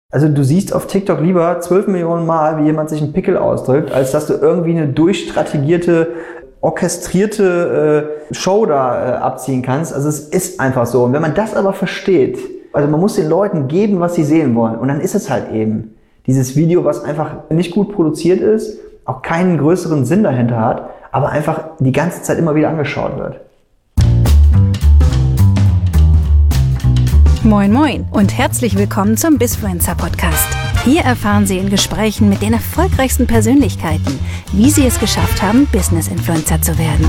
Also du siehst auf TikTok lieber 12 Millionen Mal, wie jemand sich einen Pickel ausdrückt, als dass du irgendwie eine durchstrategierte, orchestrierte Show da abziehen kannst. Also es ist einfach so. Und wenn man das aber versteht, also man muss den Leuten geben, was sie sehen wollen. Und dann ist es halt eben dieses Video, was einfach nicht gut produziert ist, auch keinen größeren Sinn dahinter hat, aber einfach die ganze Zeit immer wieder angeschaut wird. Moin Moin und herzlich willkommen zum Bizfluencer Podcast. Hier erfahren Sie in Gesprächen mit den erfolgreichsten Persönlichkeiten, wie sie es geschafft haben, Business-Influencer zu werden.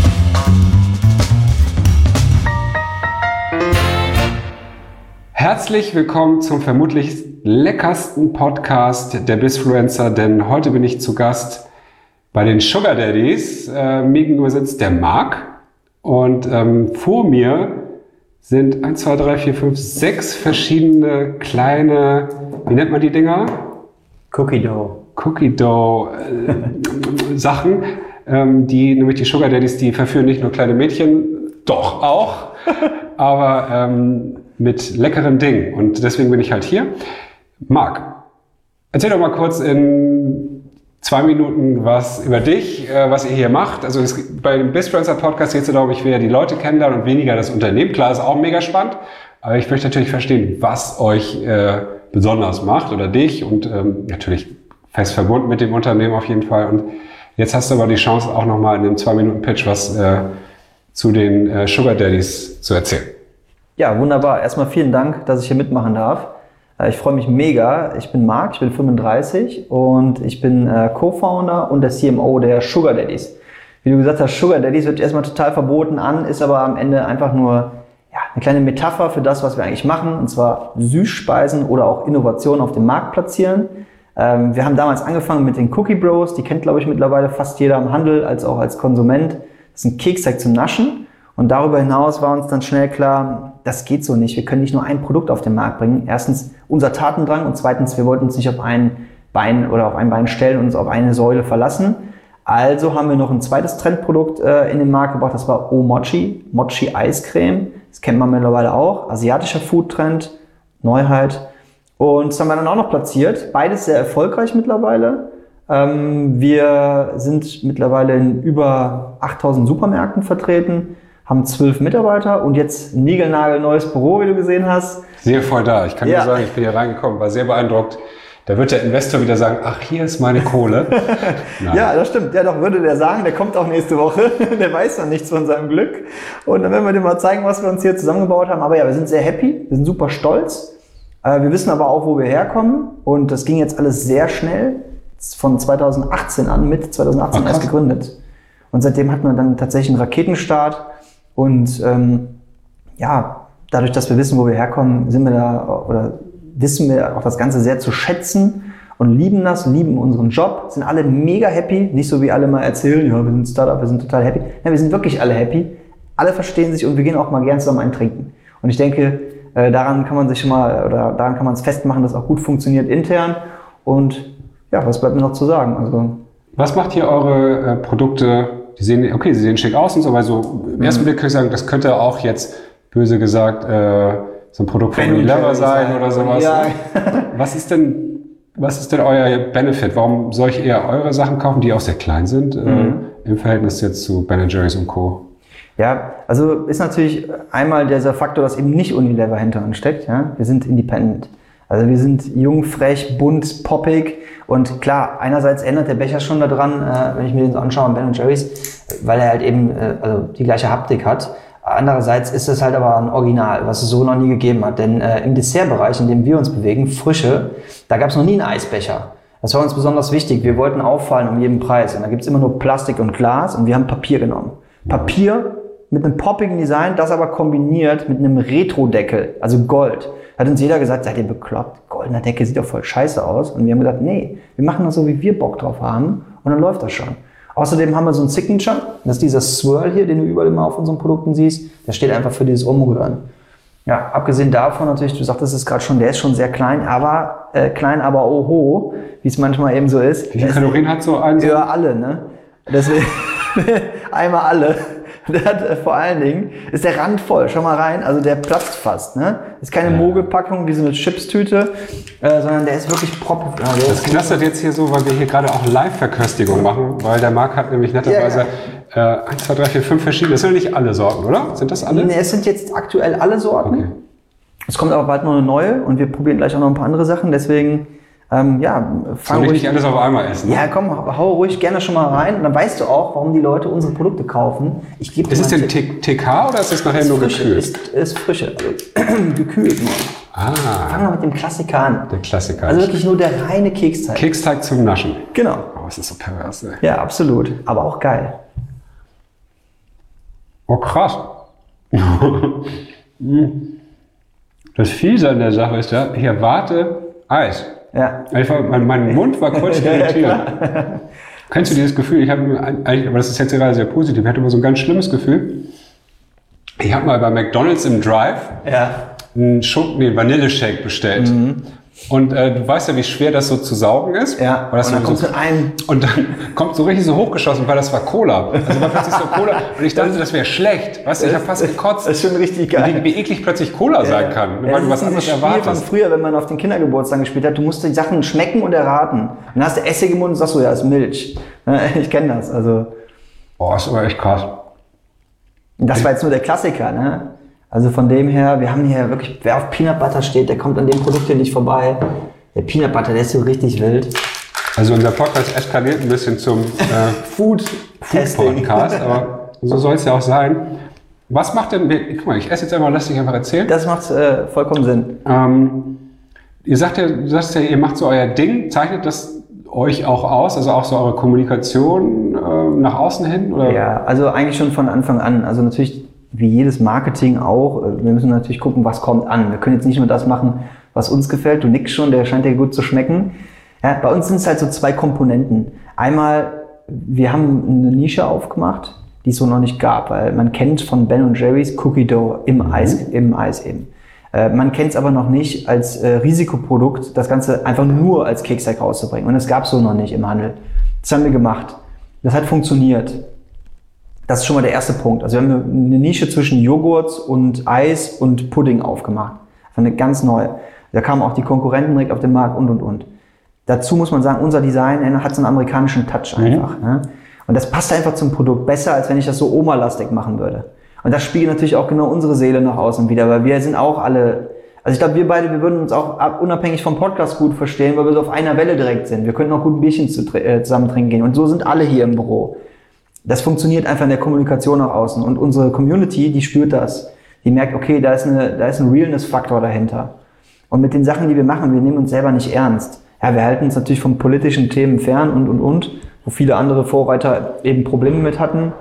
Herzlich willkommen zum vermutlich leckersten Podcast der Bizfluencer, denn heute bin ich zu Gast bei den Sugar Daddies. Mir gegenüber sitzt der Marc und vor mir sind 1, 2, 3, 4, 5, 6 verschiedene kleine, wie nennt man die Dinger? Cookie Dough Sachen, die, nämlich die Sugar Daddies, die verführen nicht nur kleine Mädchen, doch auch, aber mit leckeren Dingen. Und deswegen bin ich halt hier. Marc, erzähl doch mal kurz in 2 Minuten was über dich, was ihr hier macht. Also bei dem Bizfluencer Podcast geht es darum, ich will ja die Leute kennenlernen und weniger das Unternehmen. Klar, ist auch mega spannend, aber ich möchte natürlich verstehen, was euch besonders macht oder dich und natürlich fest verbunden mit dem Unternehmen auf jeden Fall. Und jetzt hast du aber die Chance, auch nochmal in einem 2-Minuten-Pitch was zu den Sugar Daddies zu erzählen. Ja, wunderbar. Erstmal vielen Dank, dass ich hier mitmachen darf. Ich freue mich mega. Ich bin Marc, ich bin 35 und ich bin Co-Founder und der CMO der Sugar Daddies. Wie du gesagt hast, Sugar Daddies hört sich erstmal total verboten an, ist aber am Ende einfach nur eine kleine Metapher für das, was wir eigentlich machen, und zwar Süßspeisen oder auch Innovationen auf dem Markt platzieren. Wir haben damals angefangen mit den Cookie Bros, die kennt, glaube ich, mittlerweile fast jeder im Handel, als auch als Konsument. Das ist ein Keksteig zum Naschen. Und darüber hinaus war uns dann schnell klar, das geht so nicht. Wir können nicht nur ein Produkt auf den Markt bringen. Erstens unser Tatendrang und zweitens, wir wollten uns nicht auf ein Bein stellen und uns auf eine Säule verlassen. Also haben wir noch ein zweites Trendprodukt in den Markt gebracht, das war O-Mochi, Mochi-Eiscreme. Das kennt man mittlerweile auch. Asiatischer Foodtrend, Neuheit. Und das haben wir dann auch noch platziert. Beides sehr erfolgreich mittlerweile. Wir sind mittlerweile in über 8000 Supermärkten vertreten, haben 12 Mitarbeiter und jetzt ein niegelnagelneues Büro, wie du gesehen hast. Sehr voll da. Ich kann nur sagen, ich bin hier reingekommen, war sehr beeindruckt. Da wird der Investor wieder sagen, ach, hier ist meine Kohle. Ja, das stimmt. Ja, doch, würde der sagen, der kommt auch nächste Woche. Der weiß noch nichts von seinem Glück. Und dann werden wir dem mal zeigen, was wir uns hier zusammengebaut haben. Aber ja, wir sind sehr happy, wir sind super stolz. Wir wissen aber auch, wo wir herkommen. Und das ging jetzt alles sehr schnell. Von 2018 an, Mitte 2018 erst gegründet. Und seitdem hatten wir dann tatsächlich einen Raketenstart. Und dadurch, dass wir wissen, wo wir herkommen, wissen wir auch das Ganze sehr zu schätzen und lieben unseren Job, sind alle mega happy, nicht so wie alle mal erzählen, ja, wir sind ein Startup, wir sind total happy. Ja, wir sind wirklich alle happy, alle verstehen sich und wir gehen auch mal gern zusammen einen trinken. Und ich denke, daran kann man es festmachen, dass es auch gut funktioniert intern. Und ja, was bleibt mir noch zu sagen? Also, was macht hier eure Produkte? Sie sehen schick aus und so, aber so im ersten Blick kann ich sagen, das könnte auch jetzt, böse gesagt, so ein Produkt von Unilever sein oder sowas. Ja. Was ist denn euer Benefit? Warum soll ich eher eure Sachen kaufen, die auch sehr klein sind, im Verhältnis jetzt zu Ben & Jerry's und Co.? Ja, also ist natürlich einmal dieser Faktor, dass eben nicht Unilever hinter uns steckt. Ja? Wir sind independent. Also wir sind jung, frech, bunt, poppig und klar, einerseits ändert der Becher schon daran, wenn ich mir den so anschaue, Ben & Jerry's, weil er halt eben die gleiche Haptik hat. Andererseits ist es halt aber ein Original, was es so noch nie gegeben hat. Denn im Dessertbereich, in dem wir uns bewegen, Frische, da gab es noch nie einen Eisbecher. Das war uns besonders wichtig. Wir wollten auffallen um jeden Preis. Und da gibt es immer nur Plastik und Glas und wir haben Papier genommen. Papier mit einem poppigen Design, das aber kombiniert mit einem Retro-Deckel, also Gold. Hat uns jeder gesagt, seid ihr bekloppt? Goldener Deckel sieht doch voll scheiße aus. Und wir haben gesagt, nee, wir machen das so, wie wir Bock drauf haben und dann läuft das schon. Außerdem haben wir so ein Signature, das ist dieser Swirl hier, den du überall immer auf unseren Produkten siehst. Der steht einfach für dieses Umrühren. Ja, abgesehen davon natürlich, du sagtest es gerade schon, der ist schon sehr klein, aber oho, wie es manchmal eben so ist. Wie viele Kalorien hat so ein? Ja, alle, ne? Deswegen einmal alle. Der hat vor allen Dingen, ist der Rand voll, schau mal rein, also der platzt fast, ne? Ist keine Mogelpackung wie so eine Chipstüte, sondern der ist wirklich propp. Das knastert jetzt hier so, weil wir hier gerade auch Live-Verköstigung machen, weil der Marc hat nämlich netterweise 1, 2, 3, 4, 5 verschiedene, das sind nicht alle Sorten, oder? Sind das alle? Nee, es sind jetzt aktuell alle Sorten. Okay. Es kommt aber bald noch eine neue und wir probieren gleich auch noch ein paar andere Sachen, deswegen soll ich nicht alles auf einmal essen? Ne? Ja, komm, hau ruhig gerne schon mal rein. Und dann weißt du auch, warum die Leute unsere Produkte kaufen. Ist es denn TK oder ist es nachher nur gekühlt? Ist frische, also gekühlt nur. Fangen wir mit dem Klassiker an. Der Klassiker. Also wirklich nur der reine Keksteig. Keksteig zum Naschen. Genau. Oh, es ist so pervers, ey. Ja, absolut. Aber auch geil. Oh, krass. Das Fiese an der Sache ist ja, ich erwarte Eis. Ja. Mein Mund war kurz irritiert. Ja, Kennst du dieses Gefühl? Ich habe eigentlich, aber das ist jetzt gerade sehr positiv, ich hatte immer so ein ganz schlimmes Gefühl. Ich habe mal bei McDonald's im Drive einen Vanilleshake bestellt. Und du weißt ja, wie schwer das so zu saugen ist. Ja, und dann kommt und dann kommt so richtig so hochgeschossen, weil das war Cola. Also war plötzlich so Cola und ich dachte, das wäre schlecht. Weißt du, ich habe fast gekotzt. Das ist schon richtig geil. Wie eklig plötzlich Cola sein kann, weil du was anderes erwartest. Von früher, wenn man auf den Kindergeburtstag gespielt hat, du musst die Sachen schmecken und erraten. Und dann hast du Essig im Mund und sagst so, ja, ist Milch. Ich kenne das. Also. Boah, ist aber echt krass. Das war jetzt nur der Klassiker, ne? Also von dem her, wir haben hier wirklich, wer auf Peanut Butter steht, der kommt an dem Produkt hier nicht vorbei. Der Peanut Butter, der ist so richtig wild. Also unser Podcast eskaliert ein bisschen zum Food-Podcast, aber so soll es ja auch sein. Was macht denn, guck mal, ich esse jetzt einmal, lass dich einfach erzählen. Das macht vollkommen Sinn. Du sagst ja, ihr macht so euer Ding, zeichnet das euch auch aus, also auch so eure Kommunikation nach außen hin? Oder? Ja, also eigentlich schon von Anfang an. Also natürlich wie jedes Marketing auch, wir müssen natürlich gucken, was kommt an. Wir können jetzt nicht nur das machen, was uns gefällt. Du nickst schon, der scheint dir gut zu schmecken. Ja, bei uns sind es halt so zwei Komponenten. Einmal, wir haben eine Nische aufgemacht, die es so noch nicht gab, weil man kennt von Ben & Jerry's Cookie Dough im Eis eben. Man kennt es aber noch nicht als Risikoprodukt, das Ganze einfach nur als Keksteig rauszubringen. Und das gab es so noch nicht im Handel. Das haben wir gemacht. Das hat funktioniert. Das ist schon mal der erste Punkt. Also wir haben eine Nische zwischen Joghurt und Eis und Pudding aufgemacht. Eine ganz neue. Da kamen auch die Konkurrenten direkt auf den Markt und. Dazu muss man sagen, unser Design hat so einen amerikanischen Touch einfach. Ne? Und das passt einfach zum Produkt besser, als wenn ich das so Oma-lastig machen würde. Und das spiegelt natürlich auch genau unsere Seele nach außen wieder, weil wir sind auch alle, also ich glaube, wir beide, wir würden uns auch unabhängig vom Podcast gut verstehen, weil wir so auf einer Welle direkt sind. Wir könnten auch gut ein Bierchen zusammen trinken gehen. Und so sind alle hier im Büro. Das funktioniert einfach in der Kommunikation nach außen. Und unsere Community, die spürt das. Die merkt, okay, da ist ein Realness-Faktor dahinter. Und mit den Sachen, die wir machen, wir nehmen uns selber nicht ernst. Ja, wir halten uns natürlich von politischen Themen fern und, wo viele andere Vorreiter eben Probleme mit hatten.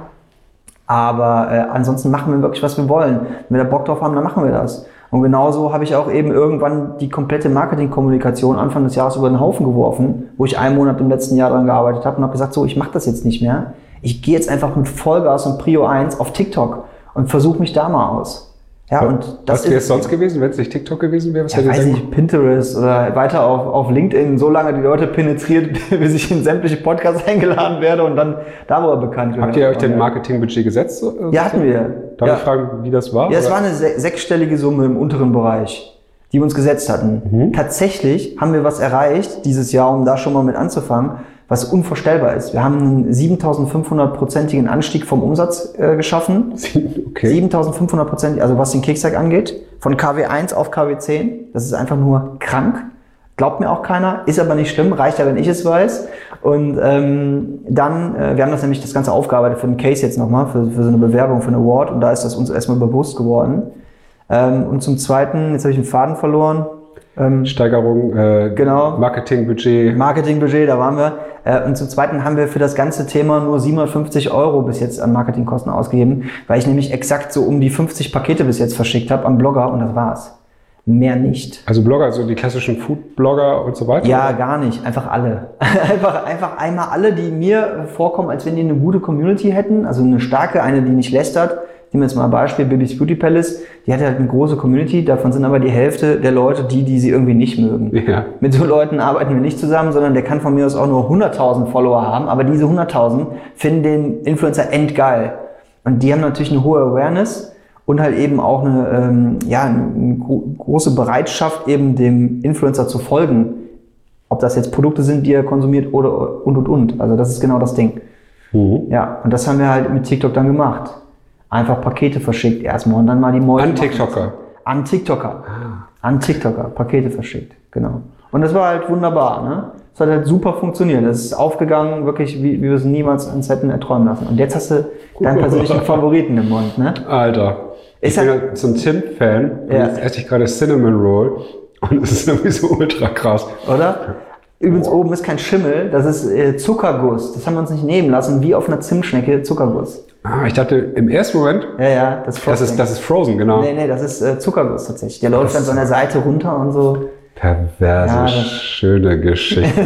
Aber ansonsten machen wir wirklich, was wir wollen. Wenn wir da Bock drauf haben, dann machen wir das. Und genauso habe ich auch eben irgendwann die komplette Marketingkommunikation Anfang des Jahres über den Haufen geworfen, wo ich einen Monat im letzten Jahr daran gearbeitet habe und habe gesagt, so, ich mache das jetzt nicht mehr. Ich gehe jetzt einfach mit Vollgas und Prio 1 auf TikTok und versuche mich da mal aus. Ja, und das was wäre es sonst gewesen, wenn es nicht TikTok gewesen wäre? Was ja, weiß nicht, Pinterest oder weiter auf LinkedIn, so lange die Leute penetriert, bis ich in sämtliche Podcasts eingeladen werde und dann darüber bekannt werde. Habt ihr euch denn ein Marketingbudget gesetzt? Ja, hatten wir. Darf ich fragen, wie das war? Ja, es war eine sechsstellige Summe im unteren Bereich, die wir uns gesetzt hatten. Tatsächlich haben wir was erreicht dieses Jahr, um da schon mal mit anzufangen, was unvorstellbar ist. Wir haben einen 7.500%igen Anstieg vom Umsatz geschaffen. Okay. 7.500%, also was den Keksteig angeht, von KW1 auf KW10. Das ist einfach nur krank. Glaubt mir auch keiner, ist aber nicht schlimm, reicht ja, wenn ich es weiß. Und wir haben das Ganze aufgearbeitet für einen Case jetzt nochmal, für so eine Bewerbung, für einen Award. Und da ist das uns erstmal bewusst geworden. Und zum Zweiten, jetzt habe ich den Faden verloren. Steigerung, genau. Marketingbudget, da waren wir. Und zum Zweiten haben wir für das ganze Thema nur 750 € bis jetzt an Marketingkosten ausgegeben, weil ich nämlich exakt so um die 50 Pakete bis jetzt verschickt habe am Blogger und das war's. Mehr nicht. Also Blogger, also die klassischen Food-Blogger und so weiter? Ja, oder? Gar nicht. Einfach alle. einfach einmal alle, die mir vorkommen, als wenn die eine gute Community hätten, also eine starke, eine, die nicht lästert. Nehmen wir jetzt mal ein Beispiel, Bibis Beauty Palace, die hat halt eine große Community, davon sind aber die Hälfte der Leute die sie irgendwie nicht mögen. Ja. Mit so Leuten arbeiten wir nicht zusammen, sondern der kann von mir aus auch nur 100.000 Follower haben, aber diese 100.000 finden den Influencer endgeil. Und die haben natürlich eine hohe Awareness und halt eben auch eine große Bereitschaft, eben dem Influencer zu folgen. Ob das jetzt Produkte sind, die er konsumiert oder und. Also das ist genau das Ding. Ja, und das haben wir halt mit TikTok dann gemacht. Einfach Pakete verschickt erstmal und dann mal die Mäuse. An TikToker? An TikToker. An TikToker. Pakete verschickt, genau. Und das war halt wunderbar, ne? Es hat halt super funktioniert. Es ist aufgegangen, wirklich, wie wir es niemals uns hätten erträumen lassen. Und jetzt hast du deinen persönlichen Favoriten im Mund, ne? Alter. Ich bin ja so ein Tim-Fan und jetzt esse ich gerade Cinnamon Roll und es ist irgendwie so ultra krass. Oder? Übrigens, oben ist kein Schimmel, das ist Zuckerguss. Das haben wir uns nicht nehmen lassen, wie auf einer Zimtschnecke Zuckerguss. Ah, ich dachte im ersten Moment, das ist das ist Frozen, genau. Nee, das ist Zuckerguss tatsächlich. Der läuft dann so an der Seite runter und so. Perverse, schöne Geschichte.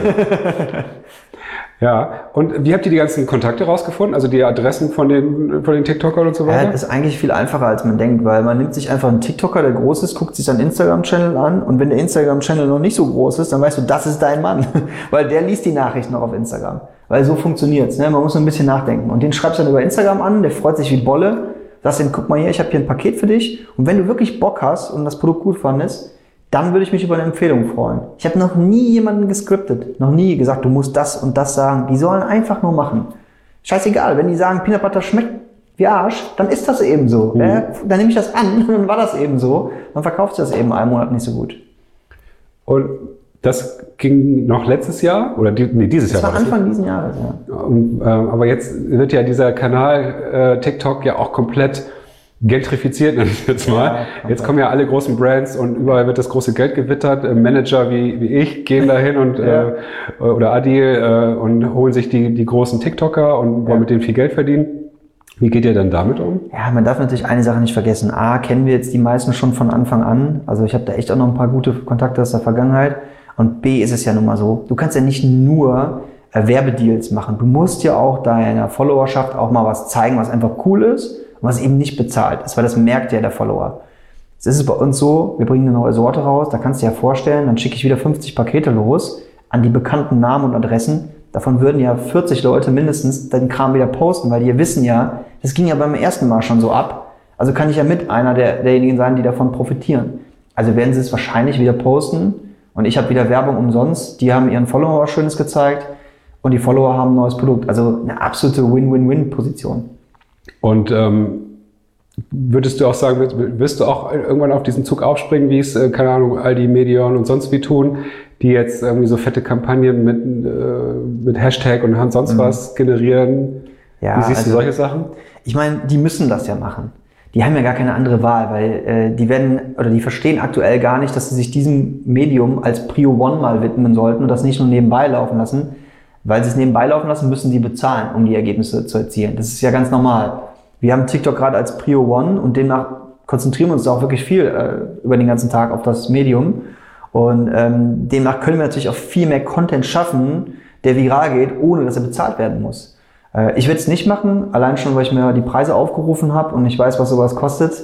Ja, und wie habt ihr die ganzen Kontakte rausgefunden? Also die Adressen von den TikTokern und so weiter? Das ist eigentlich viel einfacher, als man denkt, weil man nimmt sich einfach einen TikToker, der groß ist, guckt sich seinen Instagram-Channel an und wenn der Instagram-Channel noch nicht so groß ist, dann weißt du, das ist dein Mann, weil der liest die Nachrichten noch auf Instagram. Weil so funktioniert's, ne? Man muss nur ein bisschen nachdenken. Und den schreibst du dann über Instagram an, der freut sich wie Bolle, sagst ihm, guck mal hier, ich habe hier ein Paket für dich und wenn du wirklich Bock hast und das Produkt gut fandest, dann würde ich mich über eine Empfehlung freuen. Ich habe noch nie jemanden gescriptet, noch nie gesagt, du musst das und das sagen. Die sollen einfach nur machen. Scheißegal, wenn die sagen, Peanut Butter schmeckt wie Arsch, dann ist das eben so. Dann nehme ich das an und dann war das eben so. Dann verkauft sich das eben einen Monat nicht so gut. Und das ging noch letztes Jahr? Oder dieses Jahr? Das war Anfang diesen Jahres, ja. Und, aber jetzt wird ja dieser Kanal TikTok ja auch komplett gentrifiziert, nenne ich jetzt mal. Ja, jetzt kommen ja alle großen Brands und überall wird das große Geld gewittert. Manager wie ich gehen dahin und oder Adil und holen sich die großen TikToker und wollen mit denen viel Geld verdienen. Wie geht ihr denn damit um? Ja, man darf natürlich eine Sache nicht vergessen. A, kennen wir jetzt die meisten schon von Anfang an. Also ich habe da echt auch noch ein paar gute Kontakte aus der Vergangenheit. Und B, ist es ja nun mal so, du kannst ja nicht nur Werbedeals machen. Du musst ja auch deiner Followerschaft auch mal was zeigen, was einfach cool ist. Was eben nicht bezahlt ist, weil das merkt ja der Follower. Jetzt ist es bei uns so, wir bringen eine neue Sorte raus, da kannst du dir ja vorstellen, dann schicke ich wieder 50 Pakete los an die bekannten Namen und Adressen. Davon würden ja 40 Leute mindestens den Kram wieder posten, weil die ja wissen ja, das ging ja beim ersten Mal schon so ab. Also kann ich ja mit einer derjenigen sein, die davon profitieren. Also werden sie es wahrscheinlich wieder posten und ich habe wieder Werbung umsonst. Die haben ihren Follower was Schönes gezeigt und die Follower haben ein neues Produkt. Also eine absolute Win-Win-Win-Position. Und würdest du auch sagen, wirst du auch irgendwann auf diesen Zug aufspringen, wie es, keine Ahnung, Aldi, Medion und sonst wie tun, die jetzt irgendwie so fette Kampagnen mit Hashtag und sonst was generieren? Ja, wie siehst du solche Sachen? Ich meine, die müssen das ja machen. Die haben ja gar keine andere Wahl, weil die verstehen aktuell gar nicht, dass sie sich diesem Medium als Prio One mal widmen sollten und das nicht nur nebenbei laufen lassen. Weil sie es nebenbei laufen lassen, müssen sie bezahlen, um die Ergebnisse zu erzielen. Das ist ja ganz normal. Wir haben TikTok gerade als Prio One und demnach konzentrieren wir uns auch wirklich viel über den ganzen Tag auf das Medium. Und demnach können wir natürlich auch viel mehr Content schaffen, der viral geht, ohne dass er bezahlt werden muss. Ich werde es nicht machen, allein schon, weil ich mir die Preise aufgerufen habe und ich weiß, was sowas kostet.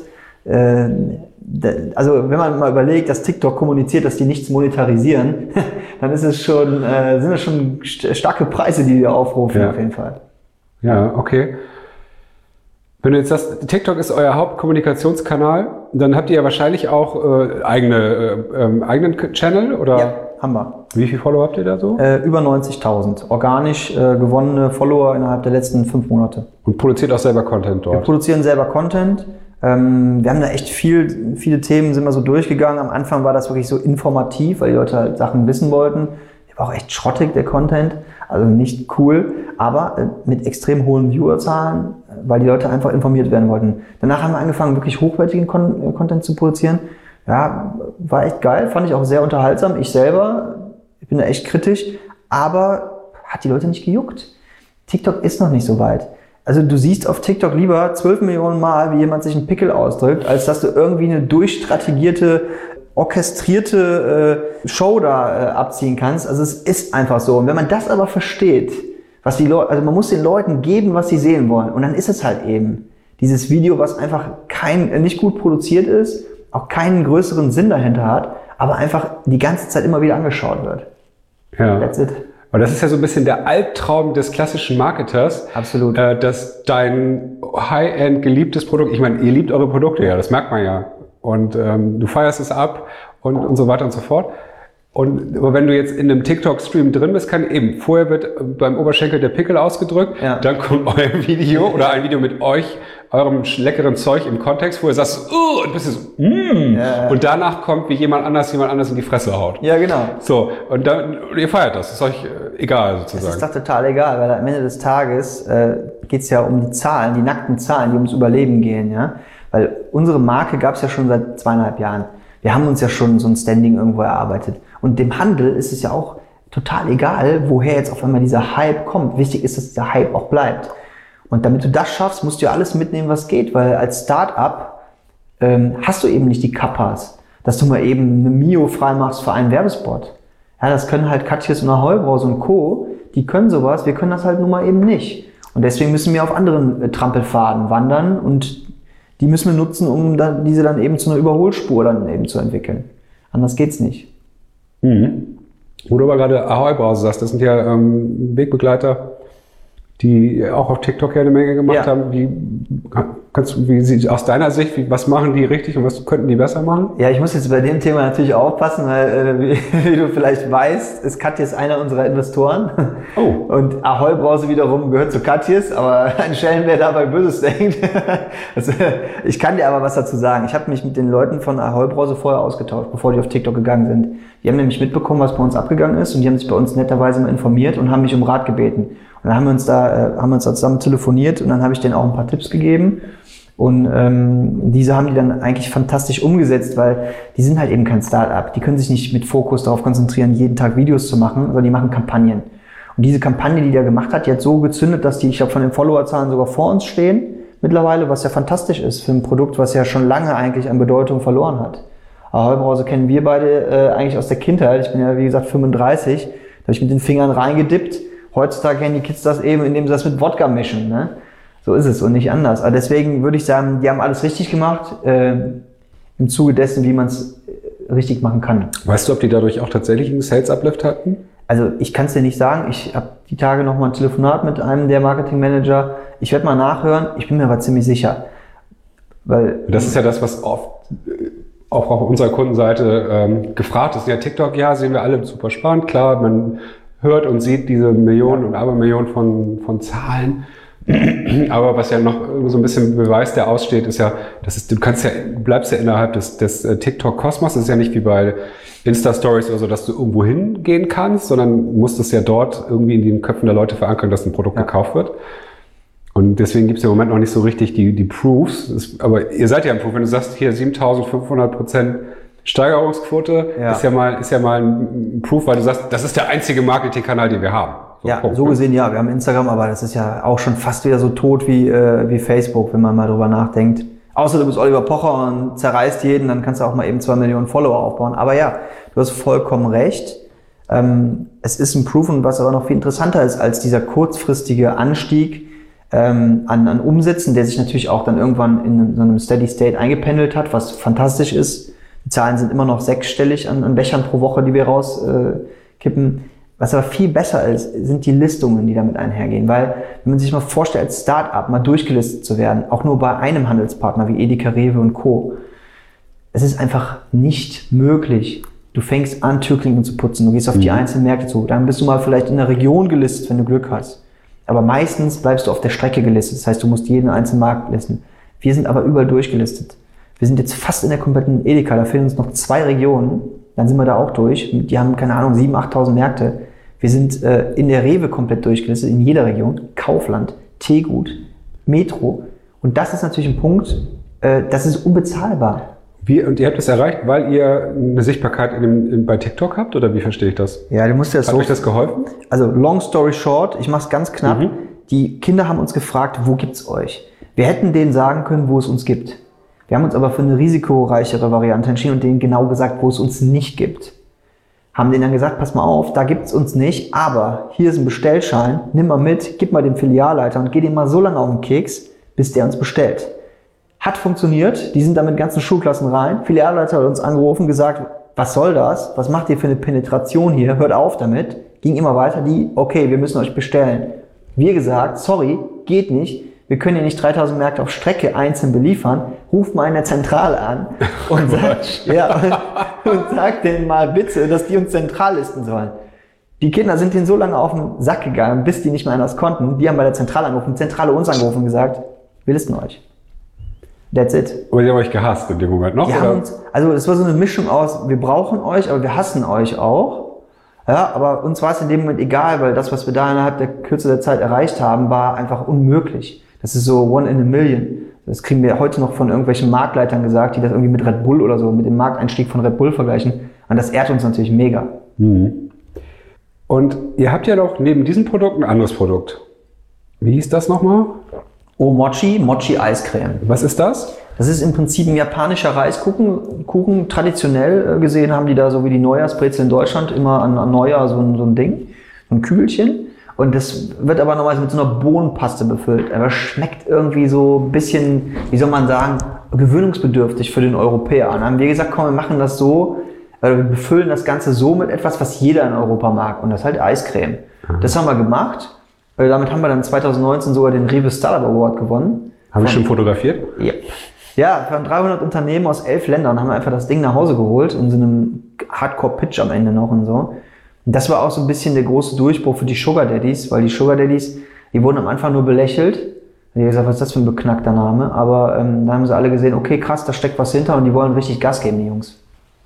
Also wenn man mal überlegt, dass TikTok kommuniziert, dass die nichts monetarisieren, dann ist es schon, sind es schon starke Preise, die wir aufrufen, auf jeden Fall. Ja, okay. Wenn du jetzt sagst, TikTok ist euer Hauptkommunikationskanal, dann habt ihr ja wahrscheinlich auch eigenen Channel, oder? Ja, haben wir. Wie viele Follower habt ihr da so? Über 90.000. Organisch gewonnene Follower innerhalb der letzten 5 Monate. Und produziert auch selber Content dort? Wir produzieren selber Content. Wir haben da echt viele Themen sind wir so durchgegangen. Am Anfang war das wirklich so informativ, weil die Leute halt Sachen wissen wollten. Der war auch echt schrottig, der Content. Also nicht cool, aber mit extrem hohen Viewerzahlen, weil die Leute einfach informiert werden wollten. Danach haben wir angefangen, wirklich hochwertigen Content zu produzieren. Ja, war echt geil, fand ich auch sehr unterhaltsam. Ich bin da echt kritisch, aber hat die Leute nicht gejuckt. TikTok ist noch nicht so weit. Also du siehst auf TikTok lieber 12 Millionen Mal, wie jemand sich einen Pickel ausdrückt, als dass du irgendwie eine durchstrategierte, orchestrierte Show da abziehen kannst. Also es ist einfach so. Und wenn man das aber versteht, also man muss den Leuten geben, was sie sehen wollen. Und dann ist es halt eben dieses Video, was einfach nicht gut produziert ist, auch keinen größeren Sinn dahinter hat, aber einfach die ganze Zeit immer wieder angeschaut wird. Ja. That's it. Und das ist ja so ein bisschen der Albtraum des klassischen Marketers. Absolut. Dass dein High-End geliebtes Produkt, ich meine, ihr liebt eure Produkte, ja, das merkt man ja. Und du feierst es ab und so weiter und so fort. Aber wenn du jetzt in einem TikTok-Stream drin bist, kann eben, vorher wird beim Oberschenkel der Pickel ausgedrückt, dann kommt euer Video oder ein Video mit euch, eurem leckeren Zeug im Kontext, wo ihr sagst, und bist du so, und danach kommt, wie jemand anders in die Fresse haut. Ja, genau. So, und dann, ihr feiert das, ist euch egal sozusagen. Das ist doch total egal, weil am Ende des Tages geht es ja um die Zahlen, die nackten Zahlen, die ums Überleben gehen, ja. Weil unsere Marke gab es ja schon seit 2,5 Jahren. Wir haben uns ja schon so ein Standing irgendwo erarbeitet. Und dem Handel ist es ja auch total egal, woher jetzt auf einmal dieser Hype kommt. Wichtig ist, dass dieser Hype auch bleibt. Und damit du das schaffst, musst du ja alles mitnehmen, was geht. Weil als Start-up hast du eben nicht die Kappas, dass du mal eben eine Mio freimachst für einen Werbespot. Ja, das können halt Katjes und Ahoi-Brause und Co. Die können sowas, wir können das halt nun mal eben nicht. Und deswegen müssen wir auf anderen Trampelpfaden wandern und die müssen wir nutzen, um diese dann eben zu einer Überholspur dann eben zu entwickeln. Anders geht's nicht. Wo du aber gerade Ahoi-Brause sagst, das sind ja Wegbegleiter, die auch auf TikTok ja eine Menge gemacht haben. Wie aus deiner Sicht, was machen die richtig und was könnten die besser machen? Ja, ich muss jetzt bei dem Thema natürlich aufpassen, weil wie du vielleicht weißt, ist Katjes einer unserer Investoren. Oh. Und Ahoi-Brause wiederum gehört zu Katjes, aber ein Schelm, wer dabei Böses denkt. Also, ich kann dir aber was dazu sagen. Ich habe mich mit den Leuten von Ahoi-Brause vorher ausgetauscht, bevor die auf TikTok gegangen sind. Die haben nämlich mitbekommen, was bei uns abgegangen ist und die haben sich bei uns netterweise mal informiert und haben mich um Rat gebeten. Und dann haben wir uns da zusammen telefoniert und dann habe ich denen auch ein paar Tipps gegeben. Und diese haben die dann eigentlich fantastisch umgesetzt, weil die sind halt eben kein Start-up. Die können sich nicht mit Fokus darauf konzentrieren, jeden Tag Videos zu machen, sondern die machen Kampagnen. Und diese Kampagne, die der gemacht hat, die hat so gezündet, dass die, ich glaube, von den Followerzahlen sogar vor uns stehen mittlerweile, was ja fantastisch ist für ein Produkt, was ja schon lange eigentlich an Bedeutung verloren hat. Ahoi-Brause kennen wir beide eigentlich aus der Kindheit. Ich bin ja, wie gesagt, 35. Da habe ich mit den Fingern reingedippt. Heutzutage kennen die Kids das eben, indem sie das mit Wodka mischen, ne? So ist es und nicht anders. Aber deswegen würde ich sagen, die haben alles richtig gemacht, im Zuge dessen, wie man es richtig machen kann. Weißt du, ob die dadurch auch tatsächlich einen Sales-Uplift hatten? Also ich kann es dir nicht sagen. Ich habe die Tage noch mal ein Telefonat mit einem der Marketing-Manager. Ich werde mal nachhören. Ich bin mir aber ziemlich sicher. Weil das ist ja das, was oft auch auf unserer Kundenseite gefragt ist. Ja, TikTok, ja, sehen wir alle super spannend. Klar, man hört und sieht diese Millionen und Abermillionen von Zahlen. Aber was ja noch so ein bisschen Beweis, der aussteht, ist ja, du bleibst ja innerhalb des TikTok-Kosmos. Das ist ja nicht wie bei Insta-Stories oder so, dass du irgendwo hingehen kannst, sondern musst es ja dort irgendwie in den Köpfen der Leute verankern, dass ein Produkt gekauft wird. Und deswegen gibt es im Moment noch nicht so richtig die Proofs. Aber ihr seid ja ein Proof. Wenn du sagst, hier 7.500% Steigerungsquote, ist ja mal ein Proof, weil du sagst, das ist der einzige Marketingkanal, den wir haben. So gesehen, ja. Wir haben Instagram, aber das ist ja auch schon fast wieder so tot wie Facebook, wenn man mal drüber nachdenkt. Außer du bist Oliver Pocher und zerreißt jeden, dann kannst du auch mal eben 2 Millionen Follower aufbauen. Aber ja, du hast vollkommen recht. Es ist ein Proof, und was aber noch viel interessanter ist als dieser kurzfristige Anstieg an Umsätzen, der sich natürlich auch dann irgendwann in so einem Steady State eingependelt hat, was fantastisch ist. Die Zahlen sind immer noch 6-stellig an Bechern pro Woche, die wir rauskippen. Was aber viel besser ist, sind die Listungen, die damit einhergehen. Weil, wenn man sich mal vorstellt, als Start-up mal durchgelistet zu werden, auch nur bei einem Handelspartner wie Edeka, Rewe und Co., es ist einfach nicht möglich. Du fängst an, Türklinken zu putzen, du gehst auf die einzelnen Märkte zu, dann bist du mal vielleicht in der Region gelistet, wenn du Glück hast. Aber meistens bleibst du auf der Strecke gelistet, das heißt, du musst jeden einzelnen Markt listen. Wir sind aber überall durchgelistet. Wir sind jetzt fast in der kompletten Edeka, da fehlen uns noch 2 Regionen, dann sind wir da auch durch. Die haben, keine Ahnung, 7.000, 8.000 Märkte. Wir sind in der Rewe komplett durchgelistet, in jeder Region. Kaufland, Teegut, Metro. Und das ist natürlich ein Punkt, das ist unbezahlbar. Und ihr habt das erreicht, weil ihr eine Sichtbarkeit bei TikTok habt, oder wie verstehe ich das? Ja, du musst ja so. Hat euch das geholfen? Also, long story short, ich mache es ganz knapp. Die Kinder haben uns gefragt, wo gibt's euch? Wir hätten denen sagen können, wo es uns gibt. Wir haben uns aber für eine risikoreichere Variante entschieden und denen genau gesagt, wo es uns nicht gibt. Haben denen dann gesagt, pass mal auf, da gibt's uns nicht, aber hier ist ein Bestellschein, nimm mal mit, gib mal dem Filialleiter und geh dem mal so lange auf den Keks, bis der uns bestellt. Hat funktioniert, die sind da mit ganzen Schulklassen rein. Filialleiter hat uns angerufen, gesagt, was soll das? Was macht ihr für eine Penetration hier? Hört auf damit. ging immer weiter, okay, wir müssen euch bestellen. Wir gesagt, sorry, geht nicht. Wir können ja nicht 3000 Märkte auf Strecke einzeln beliefern. Ruft mal in der Zentrale an und sagt denen mal bitte, dass die uns zentral listen sollen. Die Kinder sind denen so lange auf den Sack gegangen, bis die nicht mehr anders konnten. Die haben bei der Zentrale angerufen, Zentrale uns angerufen und gesagt, wir listen euch. That's it. Aber die haben euch gehasst in dem Moment noch? Also es war so eine Mischung aus, wir brauchen euch, aber wir hassen euch auch. Ja, aber uns war es in dem Moment egal, weil das, was wir da innerhalb der Kürze der Zeit erreicht haben, war einfach unmöglich. Das ist so one in a million. Das kriegen wir heute noch von irgendwelchen Marktleitern gesagt, die das irgendwie mit Red Bull oder so, mit dem Markteinstieg von Red Bull vergleichen. Und das ehrt uns natürlich mega. Mhm. Und ihr habt ja doch neben diesem Produkt ein anderes Produkt. Wie hieß das nochmal? Mochi Eiscreme. Was ist das? Das ist im Prinzip ein japanischer Reiskuchen. Traditionell gesehen haben die da so wie die Neujahrsbrezel in Deutschland immer an Neujahr so ein Ding, so ein Kügelchen. Und das wird aber normalerweise mit so einer Bohnenpaste befüllt. Aber schmeckt irgendwie so ein bisschen, wie soll man sagen, gewöhnungsbedürftig für den Europäer. Und dann haben wir gesagt, komm, wir machen das so, wir befüllen das Ganze so mit etwas, was jeder in Europa mag. Und das ist halt Eiscreme. Das haben wir gemacht. Damit haben wir dann 2019 sogar den Rewe Startup Award gewonnen. Haben wir schon fotografiert? Ja. Ja, von 300 Unternehmen aus 11 Ländern haben wir einfach das Ding nach Hause geholt in so einem Hardcore-Pitch am Ende noch und so. Und das war auch so ein bisschen der große Durchbruch für die Sugar Daddies, weil die Sugar Daddies, die wurden am Anfang nur belächelt. Ich habe gesagt, was ist das für ein beknackter Name? Aber dann haben sie alle gesehen, okay, krass, da steckt was hinter und die wollen richtig Gas geben, die Jungs.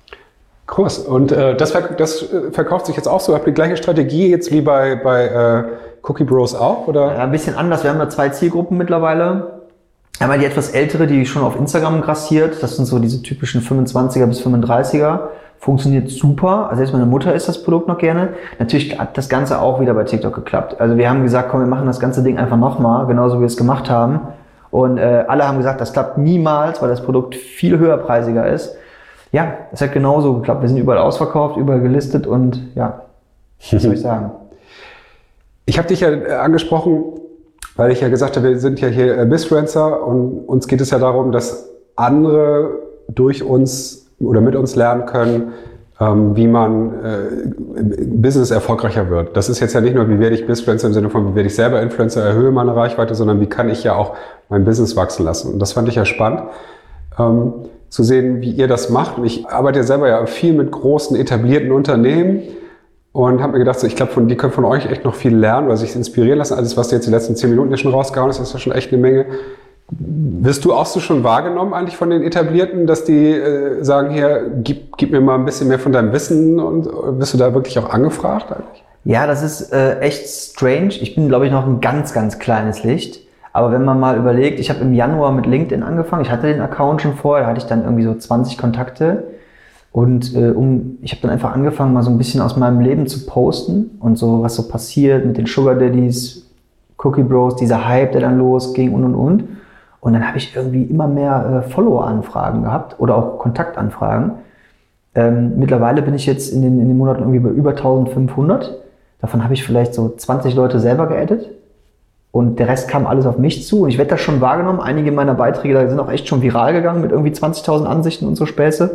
Krass. Und das verkauft sich jetzt auch so? Habt ihr die gleiche Strategie jetzt wie bei Cookie Bros auch? Oder? Ja, ein bisschen anders. Wir haben da 2 Zielgruppen mittlerweile. Einmal die etwas ältere, die schon auf Instagram grassiert. Das sind so diese typischen 25er bis 35er. Funktioniert super. Also selbst meine Mutter isst das Produkt noch gerne. Natürlich hat das Ganze auch wieder bei TikTok geklappt. Also wir haben gesagt, komm, wir machen das ganze Ding einfach nochmal, genauso wie wir es gemacht haben. Und alle haben gesagt, das klappt niemals, weil das Produkt viel höherpreisiger ist. Ja, es hat genauso geklappt. Wir sind überall ausverkauft, überall gelistet und ja, was soll ich sagen? Ich habe dich ja angesprochen, weil ich ja gesagt habe, wir sind ja hier Bizfluencer und uns geht es ja darum, dass andere durch uns oder mit uns lernen können, wie man im Business erfolgreicher wird. Das ist jetzt ja nicht nur, wie werde ich Bizfluencer im Sinne von, wie werde ich selber Influencer, erhöhe meine Reichweite, sondern wie kann ich ja auch mein Business wachsen lassen. Und das fand ich ja spannend, zu sehen, wie ihr das macht. Und ich arbeite ja selber ja viel mit großen, etablierten Unternehmen und habe mir gedacht, so, ich glaube, die können von euch echt noch viel lernen oder sich inspirieren lassen. Alles, was du jetzt die letzten 10 Minuten hier schon rausgehauen hast, ist ja schon echt eine Menge. Wirst du auch so schon wahrgenommen eigentlich von den Etablierten, dass die sagen, hier, gib mir mal ein bisschen mehr von deinem Wissen, und wirst du da wirklich auch angefragt eigentlich? Ja, das ist echt strange. Ich bin, glaube ich, noch ein ganz, ganz kleines Licht. Aber wenn man mal überlegt, ich habe im Januar mit LinkedIn angefangen, ich hatte den Account schon vorher, da hatte ich dann irgendwie so 20 Kontakte und ich habe dann einfach angefangen, mal so ein bisschen aus meinem Leben zu posten und so, was so passiert mit den Sugar Daddies, Cookie Bros, dieser Hype, der dann losging und. Und dann habe ich irgendwie immer mehr Follower-Anfragen gehabt oder auch Kontaktanfragen. Mittlerweile bin ich jetzt in den Monaten irgendwie bei über 1500. Davon habe ich vielleicht so 20 Leute selber geaddet. Und der Rest kam alles auf mich zu. Und ich werde das schon wahrgenommen. Einige meiner Beiträge da sind auch echt schon viral gegangen mit irgendwie 20.000 Ansichten und so Späße.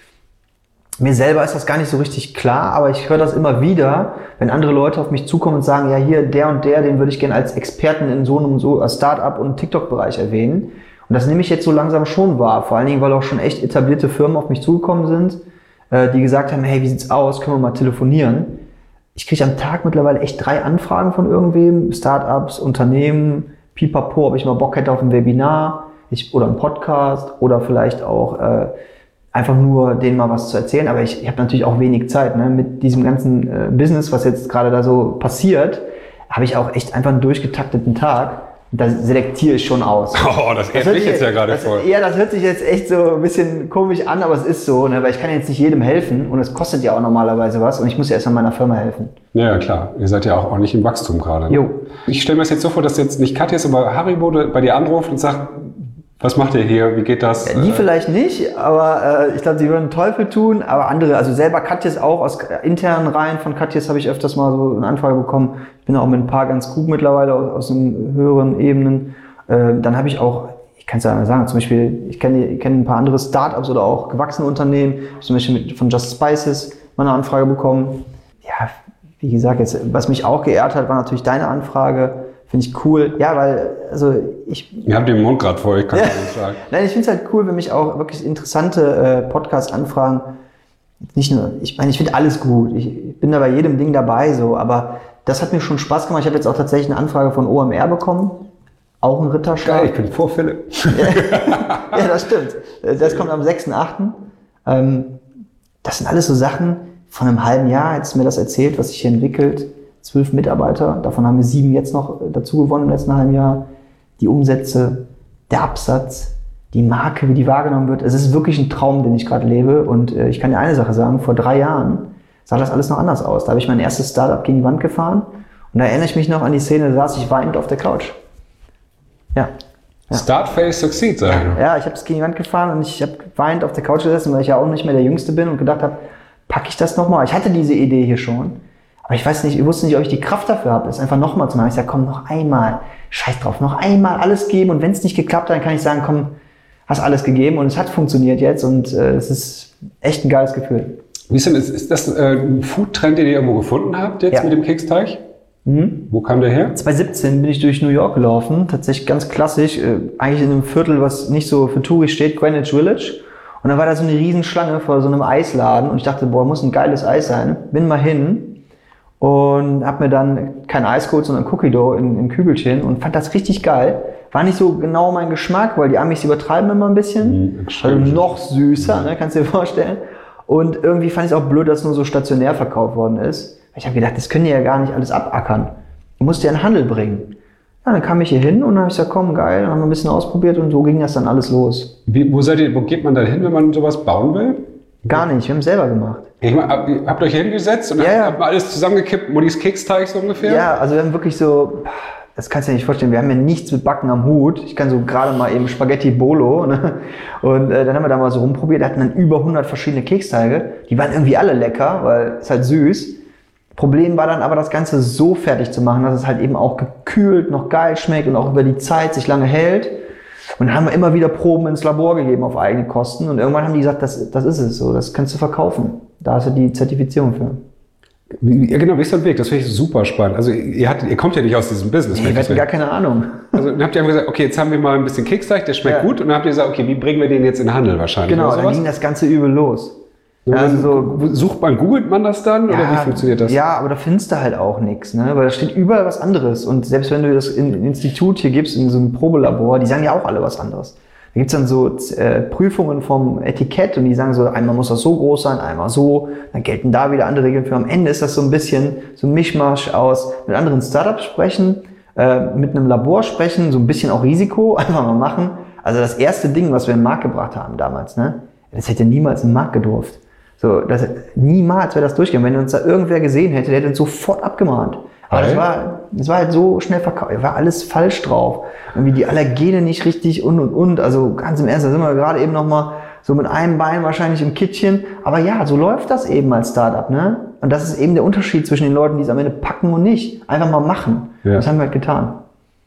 Mir selber ist das gar nicht so richtig klar, aber ich höre das immer wieder, wenn andere Leute auf mich zukommen und sagen, ja hier, der und der, den würde ich gerne als Experten in so einem Start-up- und TikTok-Bereich erwähnen. Und das nehme ich jetzt so langsam schon wahr. Vor allen Dingen, weil auch schon echt etablierte Firmen auf mich zugekommen sind, die gesagt haben, hey, wie sieht's aus, können wir mal telefonieren? Ich kriege am Tag mittlerweile echt 3 Anfragen von irgendwem, Startups, Unternehmen, pipapo, ob ich mal Bock hätte auf ein Webinar oder einen Podcast oder vielleicht auch einfach nur denen mal was zu erzählen. Aber ich habe natürlich auch wenig Zeit. Ne? Mit diesem ganzen Business, was jetzt gerade da so passiert, habe ich auch echt einfach einen durchgetakteten Tag. Da selektiere ich schon aus. Oh, das ehrt mich jetzt ja gerade voll. Ja, das hört sich jetzt echt so ein bisschen komisch an, aber es ist so, ne? Weil ich kann jetzt nicht jedem helfen und es kostet ja auch normalerweise was und ich muss ja erst mal meiner Firma helfen. Ja, klar. Ihr seid ja auch nicht im Wachstum gerade. Ne? Jo. Ich stelle mir das jetzt so vor, dass jetzt nicht Katja ist, aber Haribo bei dir anruft und sagt, was macht ihr hier? Wie geht das? Die vielleicht nicht, aber ich glaube, sie würden Teufel tun. Aber andere, also selber Katjes auch, aus internen Reihen von Katjes habe ich öfters mal so eine Anfrage bekommen. Ich bin auch mit ein paar ganz gut mittlerweile aus den höheren Ebenen. Dann habe ich auch, ich kann es ja sagen, zum Beispiel, ich kenne ein paar andere Startups oder auch gewachsene Unternehmen. Zum Beispiel von Just Spices mal eine Anfrage bekommen. Ja, wie gesagt, jetzt, was mich auch geehrt hat, war natürlich deine Anfrage. Finde ich cool. Ja, weil, also Ihr habt den Mund gerade voll, ich kann es nicht sagen. Nein, ich finde es halt cool, wenn mich auch wirklich interessante Podcasts anfragen. Nicht nur, ich meine, ich finde alles gut. Ich bin da bei jedem Ding dabei, so, aber das hat mir schon Spaß gemacht. Ich habe jetzt auch tatsächlich eine Anfrage von OMR bekommen. Auch ein Ritterschlag. Geil, ich bin vor Philipp. Ja, das stimmt. Das kommt am 6.8. Das sind alles so Sachen, von einem halben Jahr hättest du mir das erzählt, was sich hier entwickelt. 12 Mitarbeiter, davon haben wir 7 jetzt noch dazu gewonnen im letzten halben Jahr. Die Umsätze, der Absatz, die Marke, wie die wahrgenommen wird. Es ist wirklich ein Traum, den ich gerade lebe. Und ich kann dir eine Sache sagen, vor 3 Jahren sah das alles noch anders aus. Da habe ich mein erstes Startup gegen die Wand gefahren und da erinnere ich mich noch an die Szene, da saß ich weinend auf der Couch. Ja. Start, fail, succeed, sagen. Ja, ich habe es gegen die Wand gefahren und ich habe weinend auf der Couch gesessen, weil ich ja auch nicht mehr der Jüngste bin und gedacht habe, packe ich das nochmal? Ich hatte diese Idee hier schon, aber ich weiß nicht, ich wusste nicht, ob ich die Kraft dafür habe, das einfach nochmal zu machen. Ich sage, komm, noch einmal, scheiß drauf, noch einmal alles geben und wenn es nicht geklappt hat, dann kann ich sagen, komm, hast alles gegeben und es hat funktioniert jetzt und es ist echt ein geiles Gefühl. Wie ist denn, ist das ein Food-Trend, den ihr irgendwo gefunden habt jetzt mit dem Keksteig? Wo kam der her? 2017 bin ich durch New York gelaufen, tatsächlich ganz klassisch, eigentlich in einem Viertel, was nicht so für Touris steht, Greenwich Village. Und da war da so eine Riesenschlange vor so einem Eisladen und ich dachte, boah, muss ein geiles Eis sein. Bin mal hin und habe mir dann kein Eis geholt, sondern Cookie Dough in Kügelchen und fand das richtig geil. War nicht so genau mein Geschmack, weil die Amis übertreiben immer ein bisschen. Also noch süßer, ne, kannst du dir vorstellen. Und irgendwie fand ich es auch blöd, dass es nur so stationär verkauft worden ist. Ich habe gedacht, das können die ja gar nicht alles abackern. Du musst ja in den Handel bringen. Ja, dann kam ich hier hin und dann habe ich gesagt, komm, geil, dann haben wir ein bisschen ausprobiert und so ging das dann alles los. Wo geht man dann hin, wenn man sowas bauen will? Gar nicht, wir haben es selber gemacht. Ich meine, habt ihr euch hingesetzt und habt mal alles zusammengekippt, Muddis Keksteig so ungefähr? Ja, also wir haben wirklich so, das kannst du dir nicht vorstellen, wir haben ja nichts mit Backen am Hut. Ich kann so gerade mal eben Spaghetti Bolo, ne? Und dann haben wir da mal so rumprobiert, wir hatten dann über 100 verschiedene Keksteige. Die waren irgendwie alle lecker, weil es halt süß. Problem war dann aber, das Ganze so fertig zu machen, dass es halt eben auch gekühlt noch geil schmeckt und auch über die Zeit sich lange hält. Und dann haben wir immer wieder Proben ins Labor gegeben auf eigene Kosten. Und irgendwann haben die gesagt, das ist es so, das kannst du verkaufen. Da hast du die Zertifizierung für. Ja genau, Weg und Weg, das finde ich super spannend. Also ihr kommt ja nicht aus diesem Business. Nee, wir hatten gar keine Ahnung. Also dann habt ihr einfach gesagt, okay, jetzt haben wir mal ein bisschen Keksteig, der schmeckt gut. Und dann habt ihr gesagt, okay, wie bringen wir den jetzt in den Handel wahrscheinlich? Genau, dann ging das Ganze übel los. Also googelt man das dann oder wie funktioniert das? Ja, aber da findest du halt auch nichts, ne? Weil da steht überall was anderes. Und selbst wenn du das in ein Institut hier gibst, in so einem Probelabor, die sagen ja auch alle was anderes. Da gibt's dann so Prüfungen vom Etikett und die sagen so, einmal muss das so groß sein, einmal so. Dann gelten da wieder andere Regeln für. Am Ende ist das so ein bisschen so ein Mischmasch aus mit anderen Startups sprechen, mit einem Labor sprechen, so ein bisschen auch Risiko, einfach mal machen. Also das erste Ding, was wir in den Markt gebracht haben damals, ne? Das hätte niemals im Markt gedurft. So, niemals wäre das durchgegangen. Wenn uns da irgendwer gesehen hätte, der hätte uns sofort abgemahnt. Aber das war halt so schnell verkauft. War alles falsch drauf. Irgendwie die Allergene nicht richtig und. Also ganz im Ernst, da sind wir gerade eben noch mal so mit einem Bein wahrscheinlich im Kittchen. Aber ja, so läuft das eben als Startup, ne? Und das ist eben der Unterschied zwischen den Leuten, die es am Ende packen und nicht. Einfach mal machen. Ja. Das haben wir halt getan.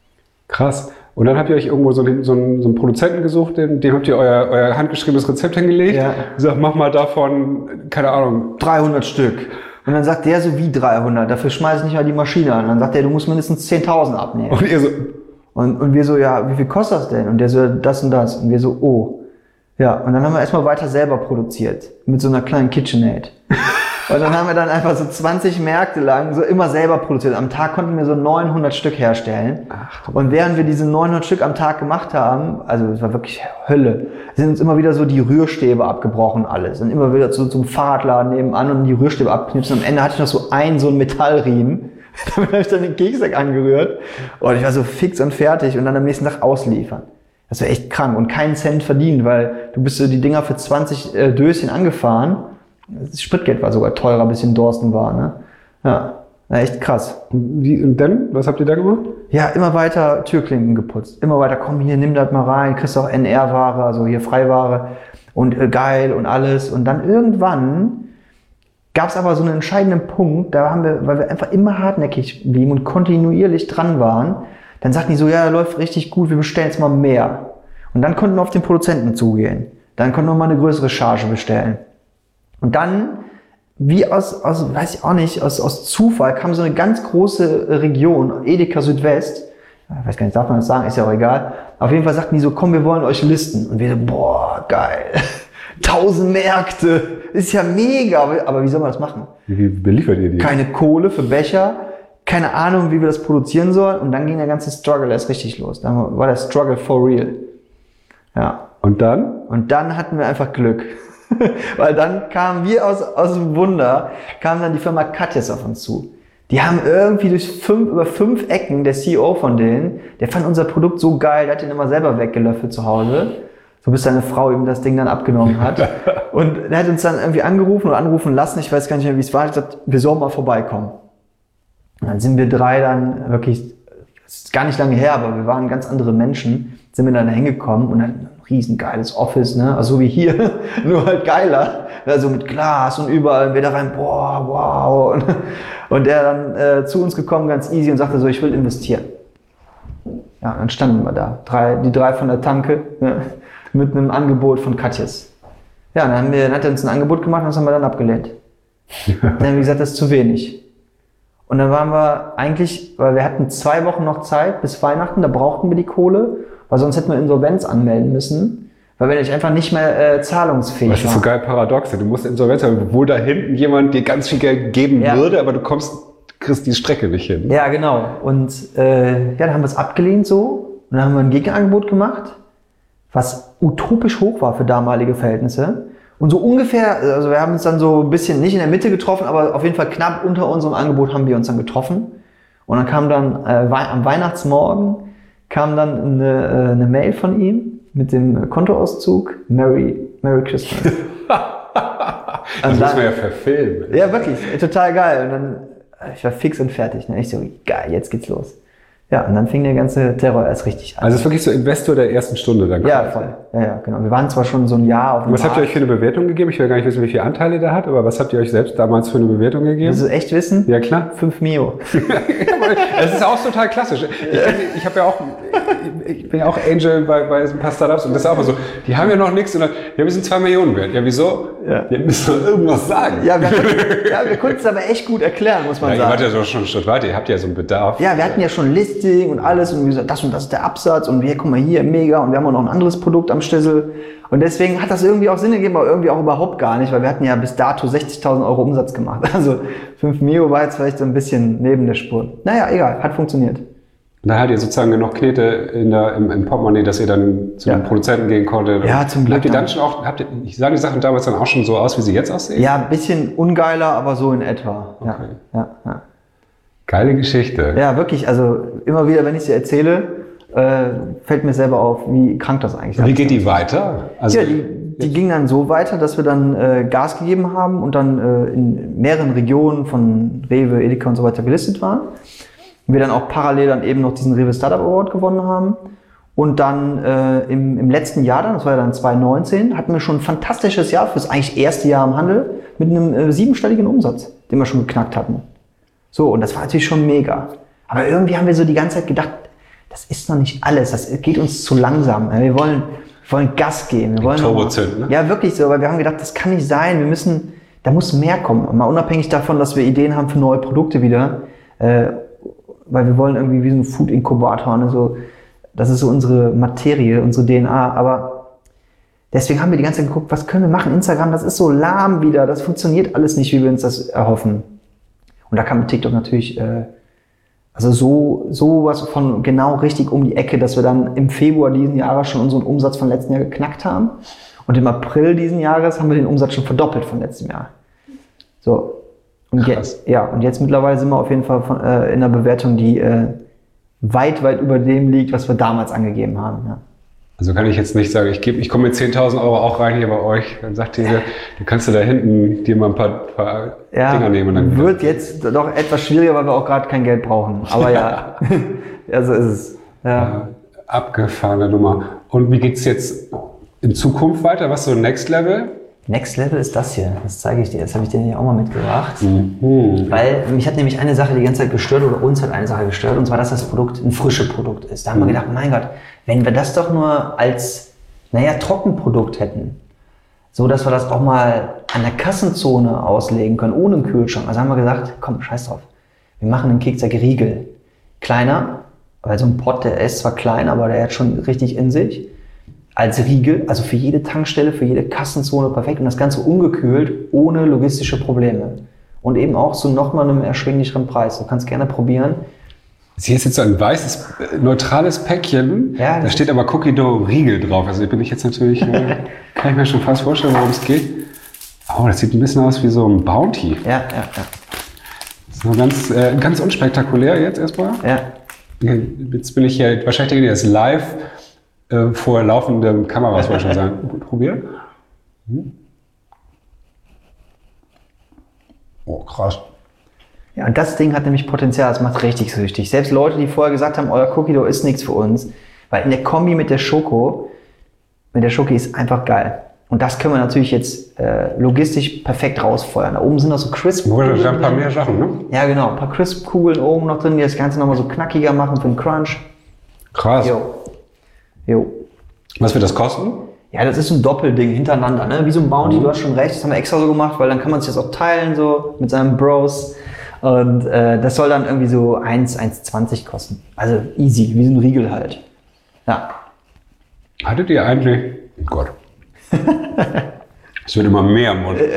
Krass. Und dann habt ihr euch irgendwo so einen Produzenten gesucht, dem habt ihr euer handgeschriebenes Rezept hingelegt. Ja. Gesagt, mach mal davon, keine Ahnung, 300 Stück. Und dann sagt der so, wie 300? Dafür schmeiß ich nicht mal die Maschine an. Dann sagt der, du musst mindestens 10.000 abnehmen. Und ihr so, und wir so, ja, wie viel kostet das denn? Und der so, das und das. Und wir so, oh. Ja, und dann haben wir erstmal weiter selber produziert. Mit so einer kleinen KitchenAid. Und dann haben wir dann einfach so 20 Märkte lang so immer selber produziert. Am Tag konnten wir so 900 Stück herstellen. Und während wir diese 900 Stück am Tag gemacht haben, also es war wirklich Hölle, sind uns immer wieder so die Rührstäbe abgebrochen alles. Und immer wieder so zum Fahrradladen nebenan und die Rührstäbe abknipsen. Und am Ende hatte ich noch so einen Metallriemen. Damit habe ich dann den Keksteig angerührt. Und ich war so fix und fertig und dann am nächsten Tag ausliefern. Das war echt krank und keinen Cent verdient, weil du bist so die Dinger für 20 Döschen angefahren. Das Spritgeld war sogar teurer, bis in Dorsten war, ne? Ja, echt krass. Und dann? Was habt ihr da gemacht? Ja, immer weiter Türklinken geputzt. Immer weiter, komm hier, nimm das mal rein, kriegst auch NR-Ware, also hier Freiware und geil und alles. Und dann irgendwann gab es aber so einen entscheidenden Punkt, da haben wir, weil wir einfach immer hartnäckig blieben und kontinuierlich dran waren, dann sagten die so, ja, läuft richtig gut, wir bestellen jetzt mal mehr. Und dann konnten wir auf den Produzenten zugehen. Dann konnten wir mal eine größere Charge bestellen. Und dann wie weiß ich auch nicht, aus Zufall kam so eine ganz große Region, Edeka Südwest. Ich weiß gar nicht, darf man das sagen, ist ja auch egal. Auf jeden Fall sagten die so, komm, wir wollen euch listen. Und wir so, boah, geil. 1000 Märkte, ist ja mega. Aber wie soll man das machen? Wie beliefert ihr die? Keine Kohle für Becher, keine Ahnung, wie wir das produzieren sollen. Und dann ging der ganze Struggle erst richtig los. Dann war der Struggle for real. Ja. Und dann? Und dann hatten wir einfach Glück. Weil dann kamen wir aus dem Wunder, kam dann die Firma Katjes auf uns zu. Die haben irgendwie über 5 Ecken, der CEO von denen, der fand unser Produkt so geil, der hat den immer selber weggelöffelt zu Hause. So bis seine Frau ihm das Ding dann abgenommen hat. Und er hat uns dann irgendwie angerufen oder anrufen lassen, ich weiß gar nicht mehr, wie es war, er hat gesagt, wir sollen mal vorbeikommen. Und dann sind wir 3 dann wirklich, das ist gar nicht lange her, aber wir waren ganz andere Menschen, sind wir dann hingekommen und dann riesengeiles Office, ne? Also so wie hier, nur halt geiler. Also mit Glas und überall, wir da rein, boah, wow. Und der dann zu uns gekommen, ganz easy, und sagte so, ich will investieren. Ja, dann standen wir da, die drei von der Tanke, ne? Mit einem Angebot von Katjes. Ja, dann hat er uns ein Angebot gemacht und das haben wir dann abgelehnt. Dann haben wir gesagt, das ist zu wenig. Und dann waren wir eigentlich, weil wir hatten 2 Wochen noch Zeit bis Weihnachten, da brauchten wir die Kohle, weil sonst hätten wir Insolvenz anmelden müssen, weil wir einfach nicht mehr zahlungsfähig waren. Das ist so geil paradox. Du musst Insolvenz haben, obwohl da hinten jemand dir ganz viel Geld geben würde, aber du kriegst die Strecke nicht hin. Ja, genau. Und dann haben wir es abgelehnt so und dann haben wir ein Gegenangebot gemacht, was utopisch hoch war für damalige Verhältnisse. Und so ungefähr, also wir haben uns dann so ein bisschen nicht in der Mitte getroffen, aber auf jeden Fall knapp unter unserem Angebot haben wir uns dann getroffen. Und dann kam dann am Weihnachtsmorgen kam dann eine Mail von ihm mit dem Kontoauszug, Merry Christmas. Das muss man ja verfilmen. Ja, wirklich, total geil. Und dann, ich war fix und fertig. Ne? Ich so, geil, jetzt geht's los. Ja, und dann fing der ganze Terror erst richtig an. Also es ist wirklich so Investor der ersten Stunde dann. Ja, voll. Ja, genau. Wir waren zwar schon so ein Jahr auf dem Was habt ihr euch für eine Bewertung gegeben? Ich will gar nicht wissen, wie viele Anteile der hat, aber was habt ihr euch selbst damals für eine Bewertung gegeben? Willst du echt wissen? Ja, klar. 5 Mio. Das ist auch total klassisch. Ich bin ja auch Angel bei ein paar Startups und das ist auch mal so, die haben ja noch nichts und dann, ja, wir sind 2 Millionen wert. Ja, wieso? Ja. Wir müssen doch irgendwas sagen. Ja, wir konnten es aber echt gut erklären, muss man sagen. Ihr wart ja schon einen Schritt weiter, ihr habt ja so einen Bedarf. Ja, wir hatten ja schon Listing und alles und wir gesagt, das und das ist der Absatz und wir, guck mal hier, mega, und wir haben auch noch ein anderes Produkt am Stissel. Und deswegen hat das irgendwie auch Sinn gegeben, aber irgendwie auch überhaupt gar nicht, weil wir hatten ja bis dato 60.000 Euro Umsatz gemacht. Also 5 Mio war jetzt vielleicht so ein bisschen neben der Spur. Naja, egal, hat funktioniert. Und da hattet ihr sozusagen genug Knete im Portemonnaie, dass ihr dann zu den Produzenten gehen konntet. Ja, zum Glück. Habt ihr dann schon auch, ich sah die Sachen damals dann auch schon so aus, wie sie jetzt aussehen? Ja, ein bisschen ungeiler, aber so in etwa. Okay. Ja. Geile Geschichte. Ja, wirklich, also immer wieder, wenn ich sie erzähle, fällt mir selber auf, wie krank das eigentlich ist. Wie geht die weiter? Also ja, die ging dann so weiter, dass wir dann Gas gegeben haben und dann in mehreren Regionen von Rewe, Edeka und so weiter gelistet waren. Und wir dann auch parallel dann eben noch diesen Rewe Startup Award gewonnen haben. Und dann im letzten Jahr dann, das war ja dann 2019, hatten wir schon ein fantastisches Jahr fürs eigentlich erste Jahr im Handel mit einem 7-stelligen Umsatz, den wir schon geknackt hatten. So, und das war natürlich schon mega. Aber irgendwie haben wir so die ganze Zeit gedacht, das ist noch nicht alles, das geht uns zu langsam. Wir wollen Gas geben. Wir wollen Turbozünden, ne? Ja, wirklich so, weil wir haben gedacht, das kann nicht sein, da muss mehr kommen. Mal unabhängig davon, dass wir Ideen haben für neue Produkte wieder, weil wir wollen irgendwie wie so ein Food-Inkubator, also das ist so unsere Materie, unsere DNA, aber deswegen haben wir die ganze Zeit geguckt, was können wir machen? Instagram, das ist so lahm wieder, das funktioniert alles nicht, wie wir uns das erhoffen. Und da kam mit TikTok natürlich sowas von genau richtig um die Ecke, dass wir dann im Februar diesen Jahres schon unseren Umsatz von letzten Jahr geknackt haben. Und im April diesen Jahres haben wir den Umsatz schon verdoppelt von letztem Jahr. So. Und jetzt mittlerweile sind wir auf jeden Fall in einer Bewertung, die weit über dem liegt, was wir damals angegeben haben. Ja. Also kann ich jetzt nicht sagen, ich komme mit 10.000 Euro auch rein hier bei euch. Dann sagt ihr, du kannst da hinten dir mal ein paar Dinger nehmen. Und dann wird jetzt doch etwas schwieriger, weil wir auch gerade kein Geld brauchen. Aber ja, ja, so ist es. Ja. Abgefahrene Nummer. Und wie geht's jetzt in Zukunft weiter? Was ist so Next Level? Next Level ist das hier. Das zeige ich dir. Das habe ich dir nämlich auch mal mitgebracht. Weil mich hat nämlich eine Sache die ganze Zeit gestört, oder uns hat eine Sache gestört, und zwar, dass das Produkt ein frisches Produkt ist. Da haben wir gedacht, mein Gott, wenn wir das doch nur als, Trockenprodukt hätten. so dass wir das auch mal an der Kassenzone auslegen können, ohne einen Kühlschrank. Also haben wir gesagt, komm, scheiß drauf. Wir machen den Kekser-Riegel kleiner, weil so ein Pot, der ist zwar klein, aber der hat schon richtig in sich. Als Riegel, also für jede Tankstelle, für jede Kassenzone perfekt und das Ganze ungekühlt, ohne logistische Probleme. Und eben auch so nochmal einem erschwinglicheren Preis. Du kannst gerne probieren. Hier ist jetzt so ein weißes, neutrales Päckchen. Ja, da steht aber Cookie Dough Riegel drauf. Also bin ich jetzt natürlich, kann ich mir schon fast vorstellen, worum es geht. Oh, das sieht ein bisschen aus wie so ein Bounty. Ja. So ganz unspektakulär jetzt erstmal. Ja. Jetzt bin ich hier, wahrscheinlich der ist live vor laufenden Kameras, wollte ich schon sagen. Probier. Oh, krass. Ja, und das Ding hat nämlich Potenzial, das macht richtig süchtig. Selbst Leute, die vorher gesagt haben, euer Cookie Dough ist nichts für uns, weil in der Kombi mit der Schoki ist einfach geil. Und das können wir natürlich jetzt logistisch perfekt rausfeuern. Da oben sind noch so Crisp-Kugeln. Da ein paar mehr Sachen, ne? Ja, genau. Ein paar Crisp-Kugeln oben noch drin, die das Ganze nochmal so knackiger machen für den Crunch. Krass. Jo. Was wird das kosten? Ja, das ist so ein Doppelding hintereinander, ne? Wie so ein Bounty, du hast schon recht, das haben wir extra so gemacht, weil dann kann man sich das auch teilen, so mit seinen Bros. Und das soll dann irgendwie so 1,20 kosten. Also easy, wie so ein Riegel halt. Ja. Hattet ihr eigentlich... Oh Gott. Es wird immer mehr im Mund.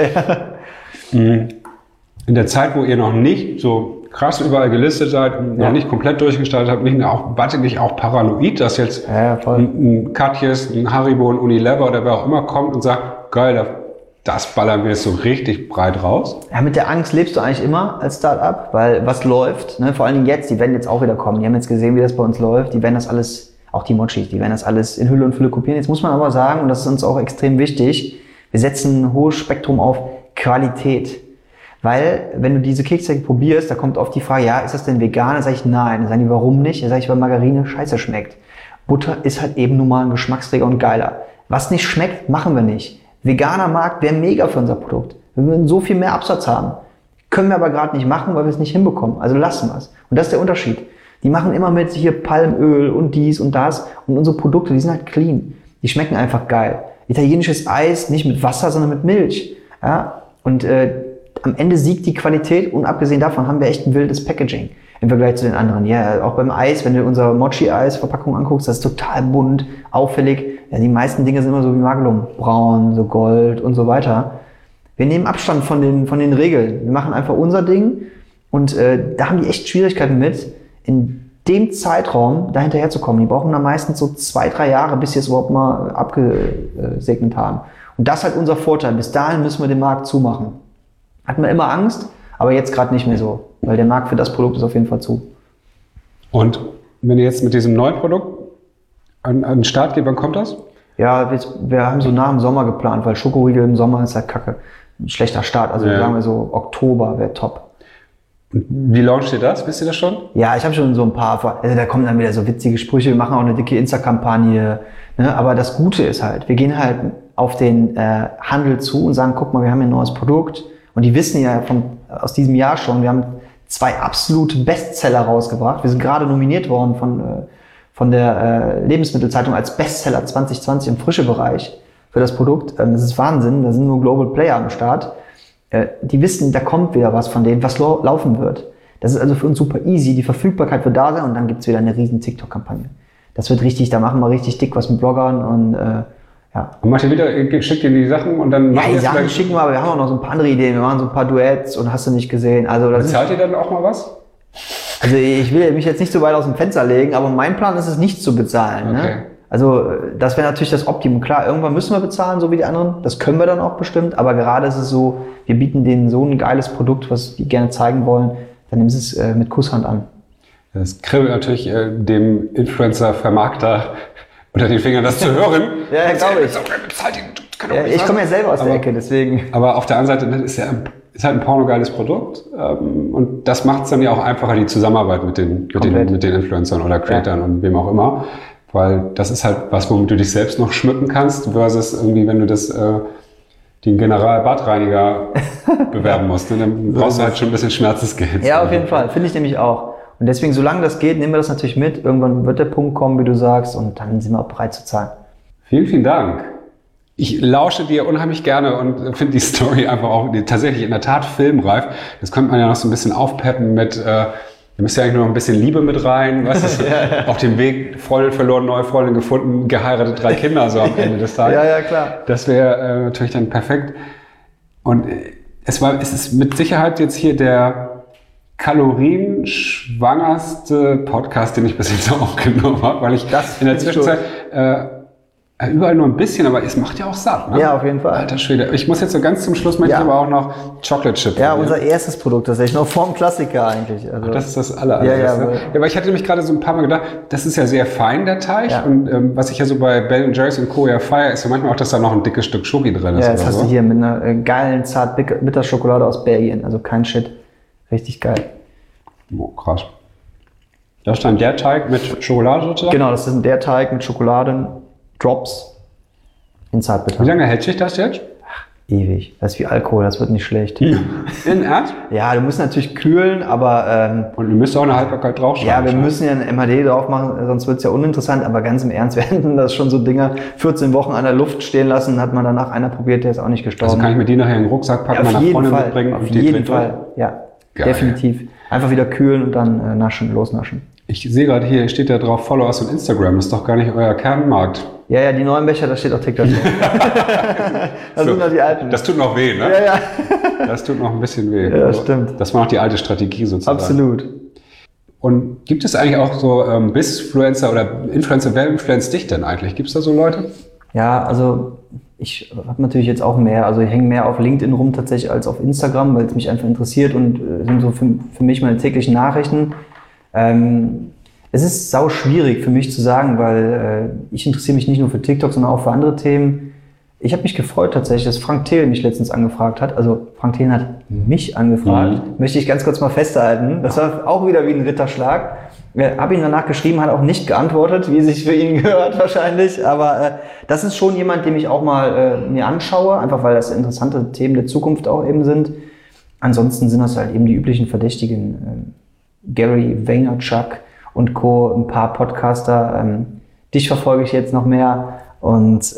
In der Zeit, wo ihr noch nicht so krass überall gelistet seid und noch nicht komplett durchgestartet habt, wart ihr nicht auch paranoid, dass jetzt ein Katjes, ein Haribo, ein Unilever oder wer auch immer kommt und sagt, geil, das ballern wir jetzt so richtig breit raus? Ja, mit der Angst lebst du eigentlich immer als Start-up, weil was läuft, ne, vor allen Dingen jetzt, die werden jetzt auch wieder kommen, die haben jetzt gesehen, wie das bei uns läuft, die werden das alles, auch die Mochis, die werden das alles in Hülle und Fülle kopieren. Jetzt muss man aber sagen, und das ist uns auch extrem wichtig, wir setzen ein hohes Spektrum auf Qualität. Weil, wenn du diese Kekse probierst, da kommt oft die Frage, ja, ist das denn vegan? Dann sage ich, nein. Dann sagen die, warum nicht? Dann sage ich, weil Margarine scheiße schmeckt. Butter ist halt eben nun mal ein Geschmacksträger und geiler. Was nicht schmeckt, machen wir nicht. Veganer Markt wäre mega für unser Produkt. Wir würden so viel mehr Absatz haben. Können wir aber gerade nicht machen, weil wir es nicht hinbekommen. Also lassen wir es. Und das ist der Unterschied. Die machen immer mit hier Palmöl und dies und das. Und unsere Produkte, die sind halt clean. Die schmecken einfach geil. Italienisches Eis, nicht mit Wasser, sondern mit Milch. Ja? Und am Ende siegt die Qualität. Und abgesehen davon haben wir echt ein wildes Packaging im Vergleich zu den anderen. Ja, auch beim Eis, wenn du unser Mochi-Eis-Verpackung anguckst, das ist total bunt, auffällig. Ja, die meisten Dinge sind immer so wie Magelung. Braun, so Gold und so weiter. Wir nehmen Abstand von den Regeln. Wir machen einfach unser Ding. Und da haben die echt Schwierigkeiten mit, in dem Zeitraum da hinterher zu kommen. Die brauchen dann meistens so 2-3 Jahre, bis sie es überhaupt mal abgesegnet haben. Und das ist halt unser Vorteil. Bis dahin müssen wir den Markt zumachen. Hatten wir immer Angst, aber jetzt gerade nicht mehr so. Weil der Markt für das Produkt ist auf jeden Fall zu. Und wenn ihr jetzt mit diesem neuen Produkt an den Start geht, wann kommt das? Ja, wir haben so nach dem Sommer geplant, weil Schokoriegel im Sommer ist halt kacke. Ein schlechter Start. Also sagen wir so, Oktober wäre top. Und wie launcht ihr das? Wisst ihr das schon? Ja, ich habe schon so ein paar, also da kommen dann wieder so witzige Sprüche, wir machen auch eine dicke Insta-Kampagne, ne? Aber das Gute ist halt, wir gehen halt auf den Handel zu und sagen, guck mal, wir haben hier ein neues Produkt und die wissen ja aus diesem Jahr schon, wir haben 2 absolute Bestseller rausgebracht, wir sind gerade nominiert worden von der Lebensmittelzeitung als Bestseller 2020 im Frische-Bereich für das Produkt. Das ist Wahnsinn, da sind nur Global Player am Start. Die wissen, da kommt wieder was von denen, was laufen wird. Das ist also für uns super easy, die Verfügbarkeit wird da sein und dann gibt's wieder eine riesen TikTok-Kampagne. Das wird richtig, da machen wir richtig dick was mit Bloggern und ja. Und macht ihr wieder, schickt ihr die Sachen und dann... Ja, die Sachen schicken wir, aber wir haben auch noch so ein paar andere Ideen, wir machen so ein paar Duets und hast du nicht gesehen. Also das bezahlt ihr dann auch mal was? Also ich will mich jetzt nicht so weit aus dem Fenster legen, aber mein Plan ist es nicht zu bezahlen. Okay. Ne? Also das wäre natürlich das Optimum. Klar, irgendwann müssen wir bezahlen, so wie die anderen. Das können wir dann auch bestimmt. Aber gerade ist es so, wir bieten denen so ein geiles Produkt, was die gerne zeigen wollen. Dann nehmen sie es mit Kusshand an. Das kribbelt natürlich dem Influencer-Vermarkter unter den Fingern, das zu hören. Ja, glaube ich. Ich komme ja selber aus der Ecke, deswegen. Aber auf der anderen Seite ist halt ein pornogeiles Produkt. Und das macht es dann ja auch einfacher, die Zusammenarbeit mit den Influencern oder Creatern und wem auch immer. Weil das ist halt was, womit du dich selbst noch schmücken kannst, versus irgendwie, wenn du den General-Badreiniger bewerben musst. Ne? Dann brauchst du halt schon ein bisschen Schmerzensgeld. Ja, auf jeden Fall. Finde ich nämlich auch. Und deswegen, solange das geht, nehmen wir das natürlich mit. Irgendwann wird der Punkt kommen, wie du sagst, und dann sind wir auch bereit zu zahlen. Vielen, vielen Dank. Ich lausche dir unheimlich gerne und finde die Story einfach auch tatsächlich in der Tat filmreif. Das könnte man ja noch so ein bisschen aufpeppen mit, da müsste ja eigentlich nur noch ein bisschen Liebe mit rein. Was auf dem Weg, Freundin verloren, neue Freundin gefunden, geheiratet, 3 Kinder so am Ende des Tages. Ja, klar. Das wäre natürlich dann perfekt. Und es ist mit Sicherheit jetzt hier der kalorienschwangerste Podcast, den ich bis jetzt aufgenommen habe, weil ich in der Zwischenzeit überall nur ein bisschen, aber es macht ja auch satt, ne? Ja, auf jeden Fall. Alter Schwede. Ich muss jetzt so ganz zum Schluss, möchte ich aber auch noch Chocolate Chip. Ja, unser erstes Produkt, das ist echt noch vorm Klassiker eigentlich. Also das ist das allererste. Ja, aber ich hatte mich gerade so ein paar Mal gedacht, das ist ja sehr fein, der Teig. Ja. Und was ich ja so bei Ben & Jerry's und Co. ja feiere, ist ja manchmal auch, dass da noch ein dickes Stück Schoki drin ist. Ja, das hast du hier mit einer geilen, zart Bitterschokolade aus Belgien. Also kein Shit. Richtig geil. Oh, krass. Das ist dann der Teig mit Schokolade sozusagen? Genau, das ist der Teig mit Schokoladen. Drops in Zartbitter. Wie lange hält sich das jetzt? Ewig. Das ist wie Alkohol, das wird nicht schlecht. In Ernst? Ja, du musst natürlich kühlen, aber... und du müsst auch eine Haltbarkeit draufschreiben. Ja, wir müssen ja ein MHD drauf machen, sonst wird es ja uninteressant. Aber ganz im Ernst, wir hätten das schon so Dinger 14 Wochen an der Luft stehen lassen, hat man danach einer probiert, der ist auch nicht gestorben. Also kann ich mir die nachher in den Rucksack packen, meiner Freundin mitbringen? Auf jeden Fall, ja. Geil. Definitiv. Einfach wieder kühlen und dann losnaschen. Ich sehe gerade hier, steht da drauf, Followers und Instagram. Das ist doch gar nicht euer Kernmarkt. Ja, die neuen Becher, da steht auch TikTok. Das sind noch die alten. Das tut noch weh, ne? Ja. Das tut noch ein bisschen weh. Ja, stimmt. Das war noch die alte Strategie sozusagen. Absolut. Und gibt es eigentlich auch so Bizfluencer oder Influencer? Wer influenzt dich denn eigentlich? Gibt es da so Leute? Ja, also ich habe natürlich jetzt auch mehr. Also ich hänge mehr auf LinkedIn rum tatsächlich als auf Instagram, weil es mich einfach interessiert und sind so für mich meine täglichen Nachrichten. Es ist sau schwierig für mich zu sagen, weil ich interessiere mich nicht nur für TikTok, sondern auch für andere Themen. Ich habe mich gefreut tatsächlich, dass Frank Thelen mich letztens angefragt hat. Also Frank Thelen hat mich angefragt. Möchte ich ganz kurz mal festhalten. Das war auch wieder wie ein Ritterschlag. Ich habe ihn danach geschrieben, hat auch nicht geantwortet, wie sich für ihn gehört wahrscheinlich. Aber das ist schon jemand, den ich auch mal mir anschaue, einfach weil das interessante Themen der Zukunft auch eben sind. Ansonsten sind das halt eben die üblichen Verdächtigen. Gary Vaynerchuk und Co., ein paar Podcaster. Dich verfolge ich jetzt noch mehr. Und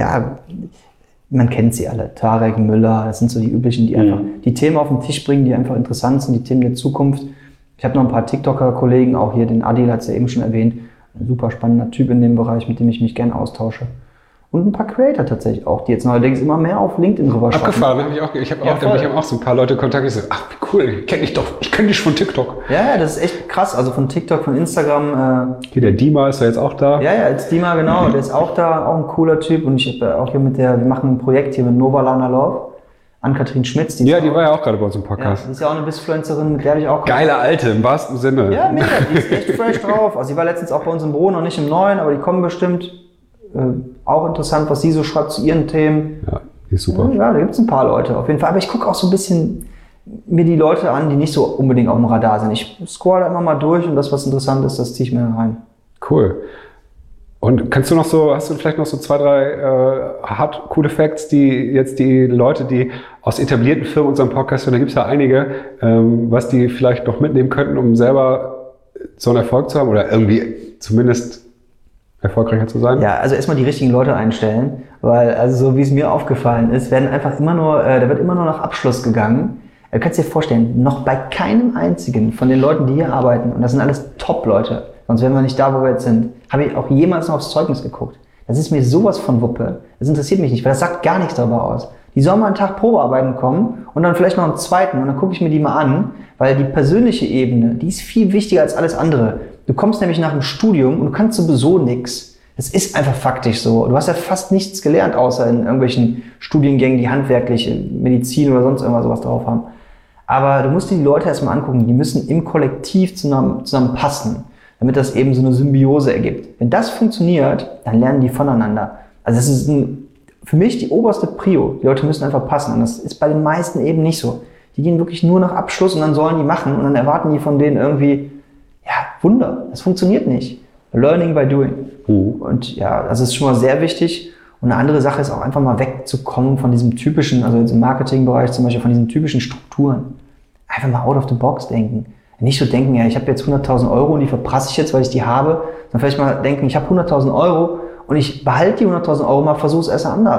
man kennt sie alle. Tarek, Müller, das sind so die üblichen, die einfach die Themen auf den Tisch bringen, die einfach interessant sind, die Themen der Zukunft. Ich habe noch ein paar TikToker-Kollegen, auch hier den Adil hat es ja eben schon erwähnt. Ein super spannender Typ in dem Bereich, mit dem ich mich gerne austausche. Und ein paar Creator tatsächlich auch, die jetzt neuerdings immer mehr auf LinkedIn rüber schauen. Abgefahren, habe ich auch. Ich habe auch so ein paar Leute kontaktiert, die sagen, ach, wie cool, ich kenne dich von TikTok. Ja, das ist echt krass. Also von TikTok, von Instagram. Hier, der Dima ist ja jetzt auch da. Ja, als Dima, genau. Der ist auch da, auch ein cooler Typ. Und ich habe auch hier wir machen ein Projekt hier mit Nova Lana Love. Ann-Kathrin Schmitz. Die war ja auch gerade bei uns im Podcast. Ja, die ist ja auch eine Bizfluencerin, mit der habe ich auch... Geile Alte, im wahrsten Sinne. Ja, mega, die ist echt fresh drauf. Also sie war letztens auch bei uns im Büro, noch nicht im neuen, aber die kommen bestimmt. Auch interessant, was sie so schreibt zu ihren Themen. Ja, die ist super. Ja, da gibt es ein paar Leute auf jeden Fall. Aber ich gucke auch so ein bisschen mir die Leute an, die nicht so unbedingt auf dem Radar sind. Ich scroll immer mal durch und das, was interessant ist, das ziehe ich mir rein. Cool. Und hast du vielleicht noch so 2, 3 coole Facts, die Leute, die aus etablierten Firmen unseren Podcast hören, da gibt es ja einige, was die vielleicht noch mitnehmen könnten, um selber so einen Erfolg zu haben oder irgendwie zumindest erfolgreicher zu sein? Ja, also erstmal die richtigen Leute einstellen, weil, also so wie es mir aufgefallen ist, da wird immer nur nach Abschluss gegangen. Du kannst dir vorstellen, noch bei keinem einzigen von den Leuten, die hier arbeiten, und das sind alles Top-Leute, sonst wären wir nicht da, wo wir jetzt sind, habe ich auch jemals noch aufs Zeugnis geguckt. Das ist mir sowas von Wuppe. Das interessiert mich nicht, weil das sagt gar nichts darüber aus. Die sollen mal einen Tag Probearbeiten kommen und dann vielleicht noch einen zweiten und dann gucke ich mir die mal an, weil die persönliche Ebene, die ist viel wichtiger als alles andere. Du kommst nämlich nach dem Studium und du kannst sowieso nichts. Das ist einfach faktisch so. Du hast ja fast nichts gelernt, außer in irgendwelchen Studiengängen, die handwerkliche Medizin oder sonst irgendwas sowas drauf haben. Aber du musst dir die Leute erstmal angucken, die müssen im Kollektiv zusammen passen, damit das eben so eine Symbiose ergibt. Wenn das funktioniert, dann lernen die voneinander. Also das ist für mich die oberste Prio. Die Leute müssen einfach passen. Und das ist bei den meisten eben nicht so. Die gehen wirklich nur nach Abschluss und dann sollen die machen und dann erwarten die von denen irgendwie, ja, Wunder. Das funktioniert nicht. Learning by doing. Und ja, das ist schon mal sehr wichtig. Und eine andere Sache ist auch einfach mal wegzukommen von diesem typischen, also jetzt im Marketingbereich zum Beispiel, von diesen typischen Strukturen. Einfach mal out of the box denken. Nicht so denken, ja, ich habe jetzt 100.000 Euro und die verprasse ich jetzt, weil ich die habe. Sondern vielleicht mal denken, ich habe 100.000 Euro und ich behalte die 100.000 Euro mal, versuche es erst anders.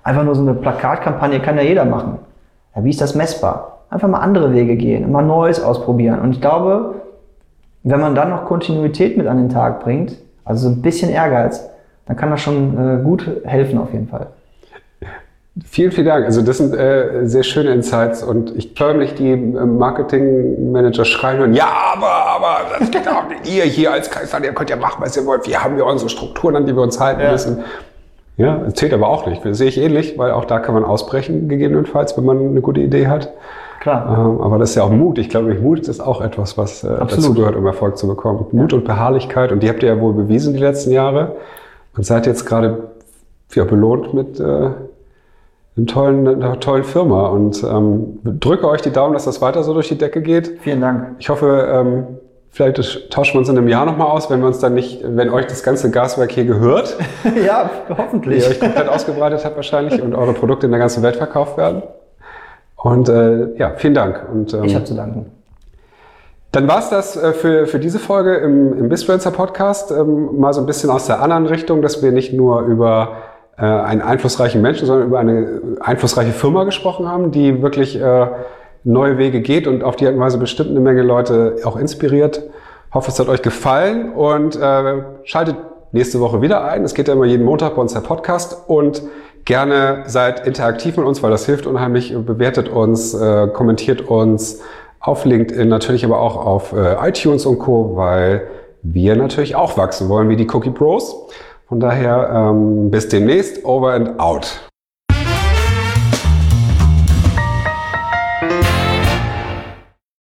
Einfach nur so eine Plakatkampagne kann ja jeder machen. Ja, wie ist das messbar? Einfach mal andere Wege gehen, mal Neues ausprobieren. Und ich glaube, wenn man dann noch Kontinuität mit an den Tag bringt, also so ein bisschen Ehrgeiz, dann kann das schon gut helfen auf jeden Fall. Vielen, vielen Dank. Also das sind sehr schöne Insights und ich glaube nicht, die Marketingmanager schreien hören, ja, aber das geht auch nicht. Ihr hier als Kaiser, ihr könnt ja machen, was ihr wollt. Wir haben ja unsere Strukturen, an die wir uns halten müssen. Ja, das zählt aber auch nicht. Das sehe ich ähnlich, weil auch da kann man ausbrechen, gegebenenfalls, wenn man eine gute Idee hat. Klar. Aber das ist ja auch Mut. Ich glaube, Mut ist auch etwas, was dazu gehört, um Erfolg zu bekommen. Mut und Beharrlichkeit. Und die habt ihr ja wohl bewiesen die letzten Jahre. Und seid jetzt gerade belohnt mit einer tollen Firma. Und drücke euch die Daumen, dass das weiter so durch die Decke geht. Vielen Dank. Ich hoffe, vielleicht tauschen wir uns in einem Jahr nochmal aus, wenn wir uns dann nicht, wenn euch das ganze Gaswerk hier gehört. Ja, hoffentlich. Ihr euch komplett ausgebreitet habt wahrscheinlich und eure Produkte in der ganzen Welt verkauft werden. Und vielen Dank. Und, ich habe zu danken. Dann war es das für diese Folge im Bizfluencer Podcast. Mal so ein bisschen aus der anderen Richtung, dass wir nicht nur über einen einflussreichen Menschen, sondern über eine einflussreiche Firma gesprochen haben, die wirklich neue Wege geht und auf die Art und Weise bestimmt eine Menge Leute auch inspiriert. Ich hoffe, es hat euch gefallen und schaltet nächste Woche wieder ein. Es geht ja immer jeden Montag bei uns der Podcast und gerne seid interaktiv mit uns, weil das hilft unheimlich. Bewertet uns, kommentiert uns auf LinkedIn, natürlich aber auch auf iTunes und Co., weil wir natürlich auch wachsen wollen wie die Cookie Pros. Von daher bis demnächst, over and out.